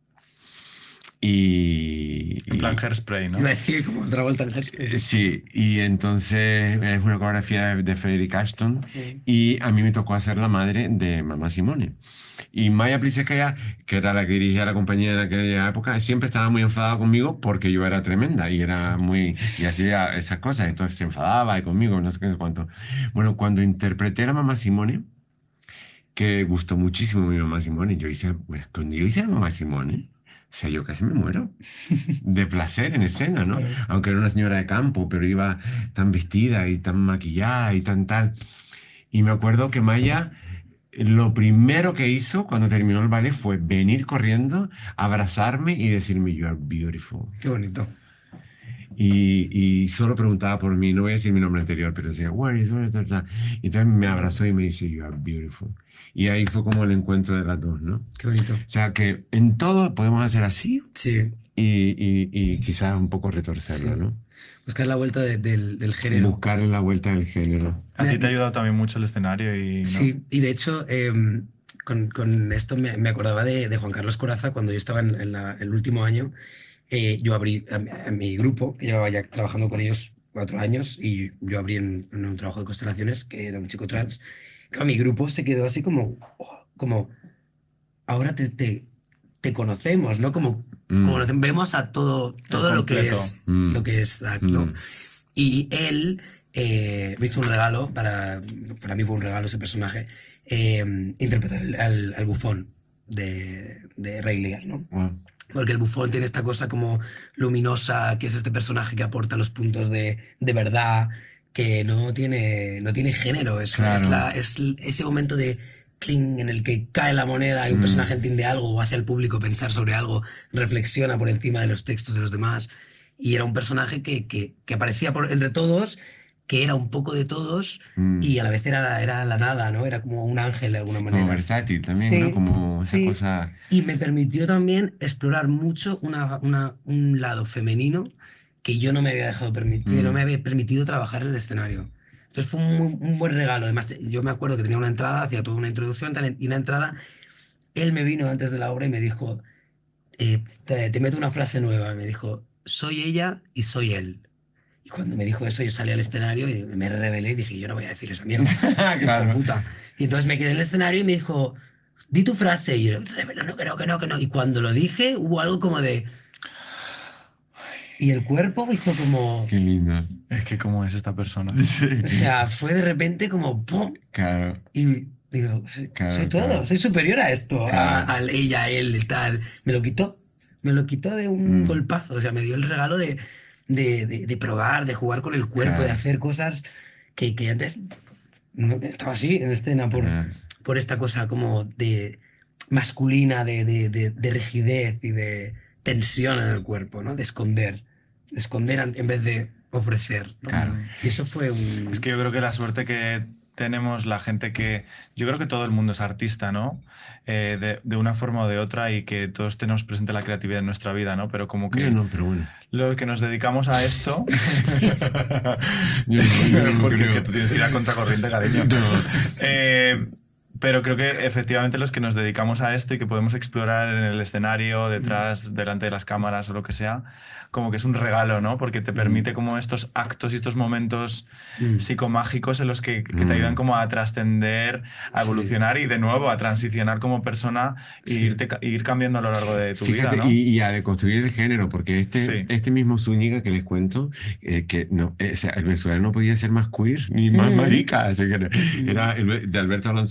Y, en plan Hairspray, ¿no? Iba a decir como Travolta en Hairspray. Sí, y entonces es una coreografía de, de Frederick Ashton, sí. Y a mí me tocó hacer la madre de Mamá Simone. Y Maya Pliskaya, que era la que dirigía la compañía en aquella época, siempre estaba muy enfadada conmigo porque yo era tremenda y era muy y hacía esas cosas, entonces se enfadaba y conmigo, no sé qué cuánto. Bueno, cuando interpreté a la Mamá Simone, que gustó muchísimo mi Mamá Simone, yo hice, bueno, cuando yo hice a Mamá Simone, o sea, yo casi me muero de placer en escena, ¿no? Aunque era una señora de campo, pero iba tan vestida y tan maquillada y tan tal. Y me acuerdo que Maya, lo primero que hizo cuando terminó el ballet fue venir corriendo, abrazarme y decirme, "You are beautiful". Qué bonito. Y, y solo preguntaba por mí, no voy a decir mi nombre anterior, pero decía, where is, where is, where is? Y entonces me abrazó y me dice, "You are beautiful". Y ahí fue como el encuentro de las dos, ¿no? Qué bonito. O sea que en todo podemos hacer así. Sí. Y, y, y quizás un poco retorcerlo, sí. ¿no? Buscar la vuelta de, del, del género. Buscar la vuelta del género. A ti te ha ayudado también mucho el escenario y... ¿no? Sí, y de hecho... Eh, con, con esto me, me acordaba de, de Juan Carlos Corazza cuando yo estaba en, en la, el último año. Eh, yo abrí a, a mi grupo, que llevaba ya trabajando con ellos cuatro años, y yo abrí en, en un trabajo de constelaciones, que era un chico trans. Claro, mi grupo se quedó así como, oh, como ahora te, te, te conocemos, ¿no? Como, mm. como vemos a todo, todo lo que es, mm. lo que es Zach, ¿no? Mm. Y él eh, me hizo un regalo, para, para mí fue un regalo ese personaje, eh, interpretar al, al, al bufón de, de Ray Lear, ¿no? Mm. Porque el bufón tiene esta cosa como luminosa, que es este personaje que aporta los puntos de, de verdad, que no tiene, no tiene género. Es, claro. es, la, es ese momento de cling en el que cae la moneda y un mm. personaje entiende algo o hace al público pensar sobre algo, reflexiona por encima de los textos de los demás. Y era un personaje que, que, que aparecía por, entre todos, que era un poco de todos mm. y a la vez era, era la nada, ¿no? Era como un ángel de alguna manera. Como versátil también, sí, ¿no? Como esa sí. cosa... Y me permitió también explorar mucho una, una, un lado femenino que yo no me había dejado permitir, mm. no me había permitido trabajar en el escenario. Entonces fue un, muy, un buen regalo. Además, yo me acuerdo que tenía una entrada, hacía toda una introducción, tal, y una entrada, él me vino antes de la obra y me dijo, eh, te, te meto una frase nueva, me dijo, soy ella y soy él. Y cuando me dijo eso, yo salí al escenario y me rebelé y dije, yo no voy a decir esa mierda. Claro. Puta. Y entonces me quedé en el escenario y me dijo, di tu frase. Y yo, no, que no, que no, que no. Y cuando lo dije, hubo algo como de... Y el cuerpo hizo como... Qué linda. Es que cómo es esta persona. Sí. O sea, fue de repente como... ¡pum! Claro. Y digo, soy, claro, soy todo, claro. soy superior a esto, claro. a, a ella, a él y tal. Me lo quitó. Me lo quitó de un mm. golpazo. O sea, me dio el regalo de... De, de, de probar, de jugar con el cuerpo, claro. de hacer cosas que, que antes no, estaba así en escena por, claro. por esta cosa como de masculina, de, de, de, de rigidez y de tensión en el cuerpo, ¿no? De esconder, de esconder en vez de ofrecer, ¿no? Claro. Y eso fue un... Es que yo creo que la suerte que tenemos la gente que... Yo creo que todo el mundo es artista, ¿no? Eh, de, de una forma o de otra, y que todos tenemos presente la creatividad en nuestra vida, ¿no? Pero como que... Yo no, pero bueno. Lo que nos dedicamos a esto... yo no, yo no porque creo. es que tú tienes que ir a contracorriente, cariño. No. Eh, pero creo que efectivamente los que nos dedicamos a esto y que podemos explorar en el escenario, detrás, mm. delante de las cámaras o lo que sea, como que es un regalo, ¿no? Porque te permite mm. como estos actos y estos momentos mm. psicomágicos en los que, que mm. te ayudan como a trascender, a evolucionar sí. y de nuevo a transicionar como persona e sí. irte, ir cambiando a lo largo de tu Fíjate, vida, ¿no? Y, y a deconstruir el género, porque este, sí. este mismo Zúñiga que les cuento, eh, que no, eh, o sea, el vestuario no podía ser más queer ni más mm. marica. O sea, que era, era, el de Alberto Alonso era como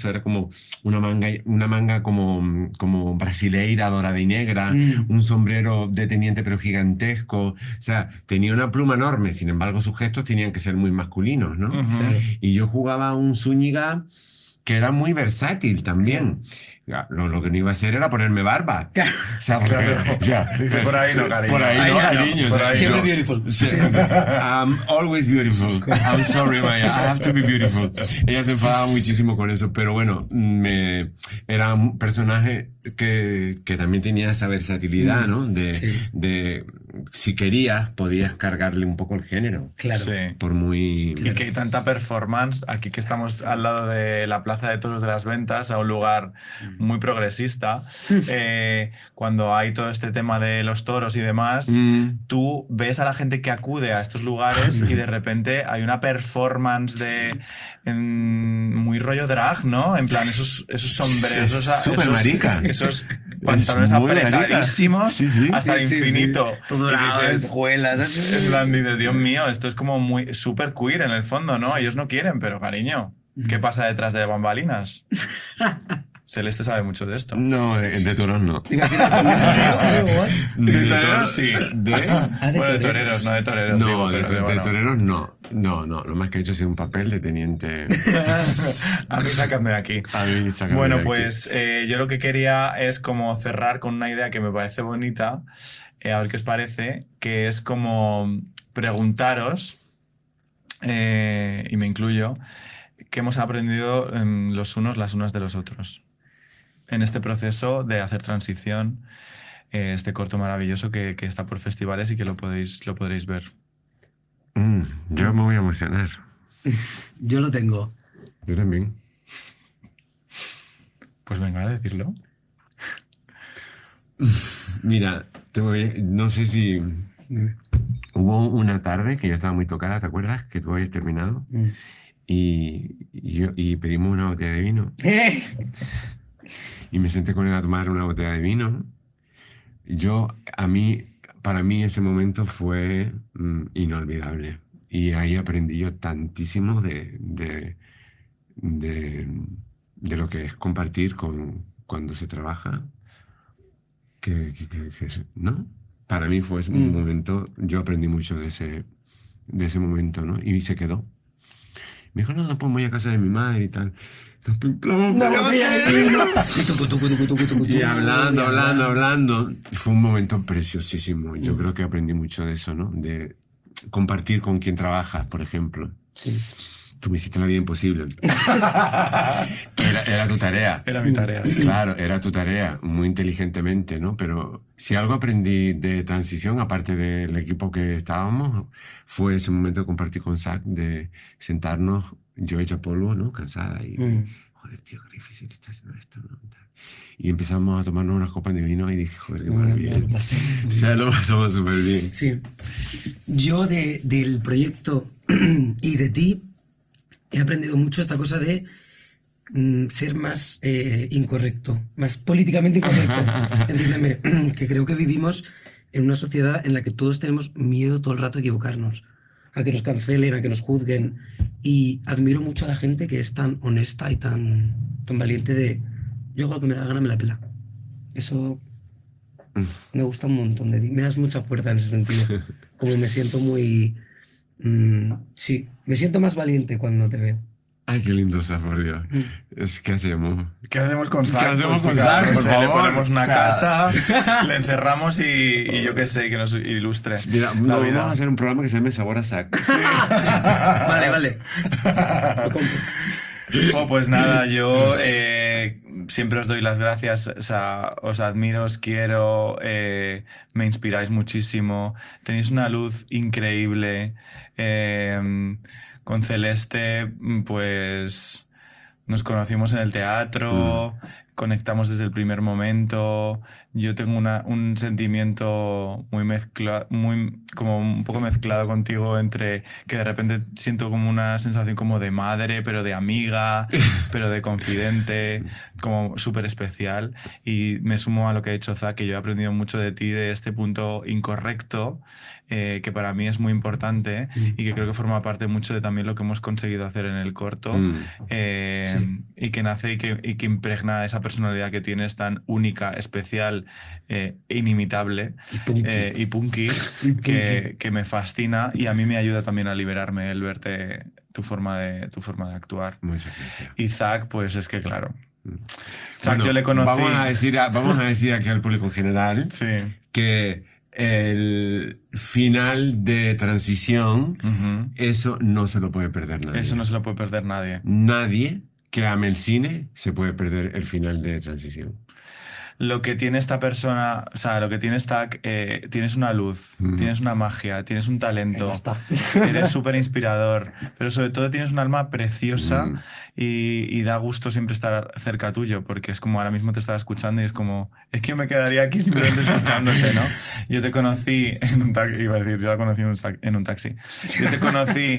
llevado una manga, una manga como, como brasileira, dorada y negra, Mm. un sombrero de teniente pero gigantesco. O sea, tenía una pluma enorme, sin embargo sus gestos tenían que ser muy masculinos, ¿no? Ujú. Claro. Y yo jugaba un Zúñiga que era muy versátil también. Ya, Lo, lo que no iba a hacer era ponerme barba. O sea, porque, Claro. o sea, Dice, por ahí no, cariño. Por ahí Ahí no, ya no, cariño. por o sea, ahí Siempre yo- beautiful. Sí. I'm always beautiful. I'm sorry, Maya. I have to be beautiful. Ella se enfadaba muchísimo con eso, pero bueno, me, era un personaje que, que también tenía esa versatilidad, ¿no? De, Sí. de si querías, podías cargarle un poco el género. Claro. Sí. Por muy... Y que hay tanta performance, aquí que estamos al lado de la Plaza de Toros de las Ventas, a un lugar muy progresista, eh, cuando hay todo este tema de los toros y demás, Mm. tú ves a la gente que acude a estos lugares y de repente hay una performance de en- muy rollo drag, ¿no? En plan, esos, esos sombreros, Es esos, súper esos- marica. esos pantalones muy marica. apretadísimos Sí, sí. hasta Sí, el sí, sí. infinito. Todo Y dorado, dices, lentejuelas. en plan, dices, Dios mío, esto es como muy súper queer en el fondo, ¿no? Ellos no quieren, pero cariño, ¿qué pasa detrás de bambalinas? Celeste sabe mucho de esto. No, de, de toros no. Iba a decir, ¿de torero? What? De toreros sí. ¿De? Ah, de Bueno, de toreros. toreros, no de toreros. No, digo, de, pero to- que de bueno. toreros no. No, no. Lo más que he hecho ha sido un papel de teniente. A mí sácame de aquí. A mí, sácame Bueno, de aquí. pues eh, yo lo que quería es como cerrar con una idea que me parece bonita, eh, a ver qué os parece, que es como preguntaros, eh, y me incluyo, qué hemos aprendido em, los unos las unas de los otros en este proceso de hacer transición, eh, este corto maravilloso que, que está por festivales y que lo podéis, lo podréis ver. Mm, yo me voy a emocionar. Yo lo tengo. Yo también. Pues venga, a decirlo. Mira, te voy, no sé si hubo una tarde que yo estaba muy tocada, ¿te acuerdas? Que tú habías terminado Mm. y, y, yo, y pedimos una botella de vino ¡Eh! y me senté con él a tomar una botella de vino. Yo, a mí, para mí ese momento fue mm, inolvidable y ahí aprendí yo tantísimo de, de, de, de lo que es compartir con, cuando se trabaja. Que, que- que- que- ¿no? Para mí fue un Mm. momento, yo aprendí mucho de ese, de ese momento, ¿no? Y se quedó. Me dijo, no, después voy a casa de mi madre y tal. Nos pimplamos, Una pero- botella de vino. Y tucu, tucu, tucu, tucu, tucu, Y tucu. hablando, Y hablando, hablando. Y fue un momento preciosísimo. Yo Mm. creo que aprendí mucho de eso, ¿no? De compartir con quien trabajas, por ejemplo. Sí. Tú me hiciste la vida imposible. Era, era tu tarea. Era mi tarea, sí. Claro, era tu tarea, muy inteligentemente, ¿no? Pero si algo aprendí de transición, aparte del equipo que estábamos, fue ese momento de compartir con Zach, de sentarnos, yo hecha polvo, ¿no? Cansada y, Mm. joder, tío, qué difícil está haciendo esto, ¿no? Y empezamos a tomarnos unas copas de vino y dije, joder, qué Bueno, maravilla. lo pasé. O sea, lo pasamos súper bien. Sí. Yo de, del proyecto y de ti he aprendido mucho esta cosa de mm, ser más eh, incorrecto, más políticamente incorrecto. Entiéndeme, que creo que vivimos en una sociedad en la que todos tenemos miedo todo el rato a equivocarnos, a que nos cancelen, a que nos juzguen. Y admiro mucho a la gente que es tan honesta y tan, tan valiente de yo hago lo que me da la gana, me la pela. Eso me gusta un montón de ti. Me das mucha fuerza en ese sentido. Como me siento muy... mm, sí, me siento más valiente cuando te veo. Ay, qué lindo, Zach, por Dios. Es que hacemos. ¿Qué hacemos con Zack? ¿Qué hacemos Pues, con chica, Zack, no por sé, Le favor? ponemos una O sea- casa, le encerramos y, y yo qué sé, que nos ilustre. Mira, la no, vida. vamos a hacer un programa que se llame Sabor a Zach. Vale, vale. Lo compro. Jo, pues nada, yo eh, siempre os doy las gracias, o sea, os admiro, os quiero, eh, me inspiráis muchísimo, tenéis una luz increíble. eh, con Celeste, pues nos conocimos en el teatro, conectamos desde el primer momento. Yo tengo una, un sentimiento muy mezclado, muy, como un poco mezclado contigo, entre que de repente siento como una sensación como de madre, pero de amiga, pero de confidente, como súper especial. Y me sumo a lo que ha dicho Zach, que yo he aprendido mucho de ti, de este punto incorrecto, eh, que para mí es muy importante mm. y que creo que forma parte mucho de también lo que hemos conseguido hacer en el corto, mm. eh, sí. y que nace y que, y que impregna esa personalidad que tienes tan única, especial, eh, inimitable y punky, eh, y punky, y que, punky. que me fascina, y a mí me ayuda también a liberarme el verte tu forma de, tu forma de actuar. Muchas gracias. Y Zach, pues es que claro. Zach, bueno, yo le conocí... Vamos a, decir, vamos a decir aquí al público en general sí. que el final de transición, uh-huh. eso no se lo puede perder nadie. Eso no se lo puede perder nadie. Nadie que ame el cine se puede perder el final de transición. Lo que tiene esta persona, o sea, lo que tiene esta, eh, tienes una luz, mm. tienes una magia, tienes un talento, eres súper inspirador, pero sobre todo tienes un alma preciosa mm. y, y da gusto siempre estar cerca tuyo, porque es como ahora mismo te estaba escuchando y es como, es que yo me quedaría aquí simplemente escuchándote, ¿no? Yo te conocí en un taxi, iba a decir, yo la conocí en un, en un taxi. Yo te conocí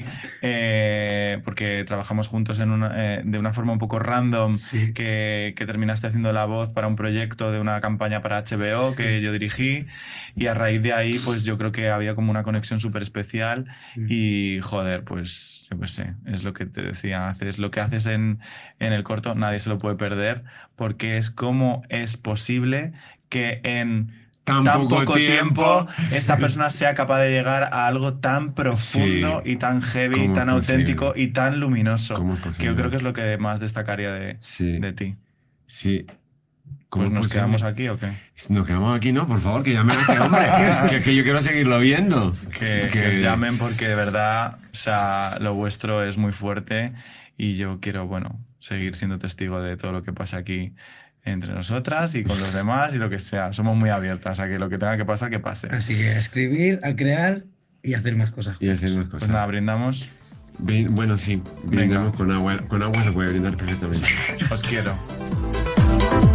eh, porque trabajamos juntos en una, eh, de una forma un poco random, sí. que, que terminaste haciendo la voz para un proyecto de una campaña para H B O sí. que yo dirigí, y a raíz de ahí pues yo creo que había como una conexión súper especial mm. y joder, pues yo qué sé, es lo que te decía, haces lo que haces en, en el corto, nadie se lo puede perder, porque es como es posible que en tan, tan poco, poco tiempo, tiempo esta persona sea capaz de llegar a algo tan profundo sí. y tan heavy, tan auténtico y tan luminoso, que yo creo que es lo que más destacaría de, sí. de ti. Sí. Pues nos quedamos aquí, ¿o qué? Nos quedamos aquí, no, por favor, que llamen a este hombre, que, que yo quiero seguirlo viendo. Que, que... que os llamen, porque de verdad, o sea, lo vuestro es muy fuerte y yo quiero, bueno, seguir siendo testigo de todo lo que pasa aquí entre nosotras y con los demás y lo que sea. Somos muy abiertas a que lo que tenga que pasar, que pase. Así que a escribir, a crear y a hacer más cosas. Y hacer más cosas. Pues nada, brindamos. Bueno, sí, brindamos con agua. Con agua se puede brindar perfectamente. Os quiero.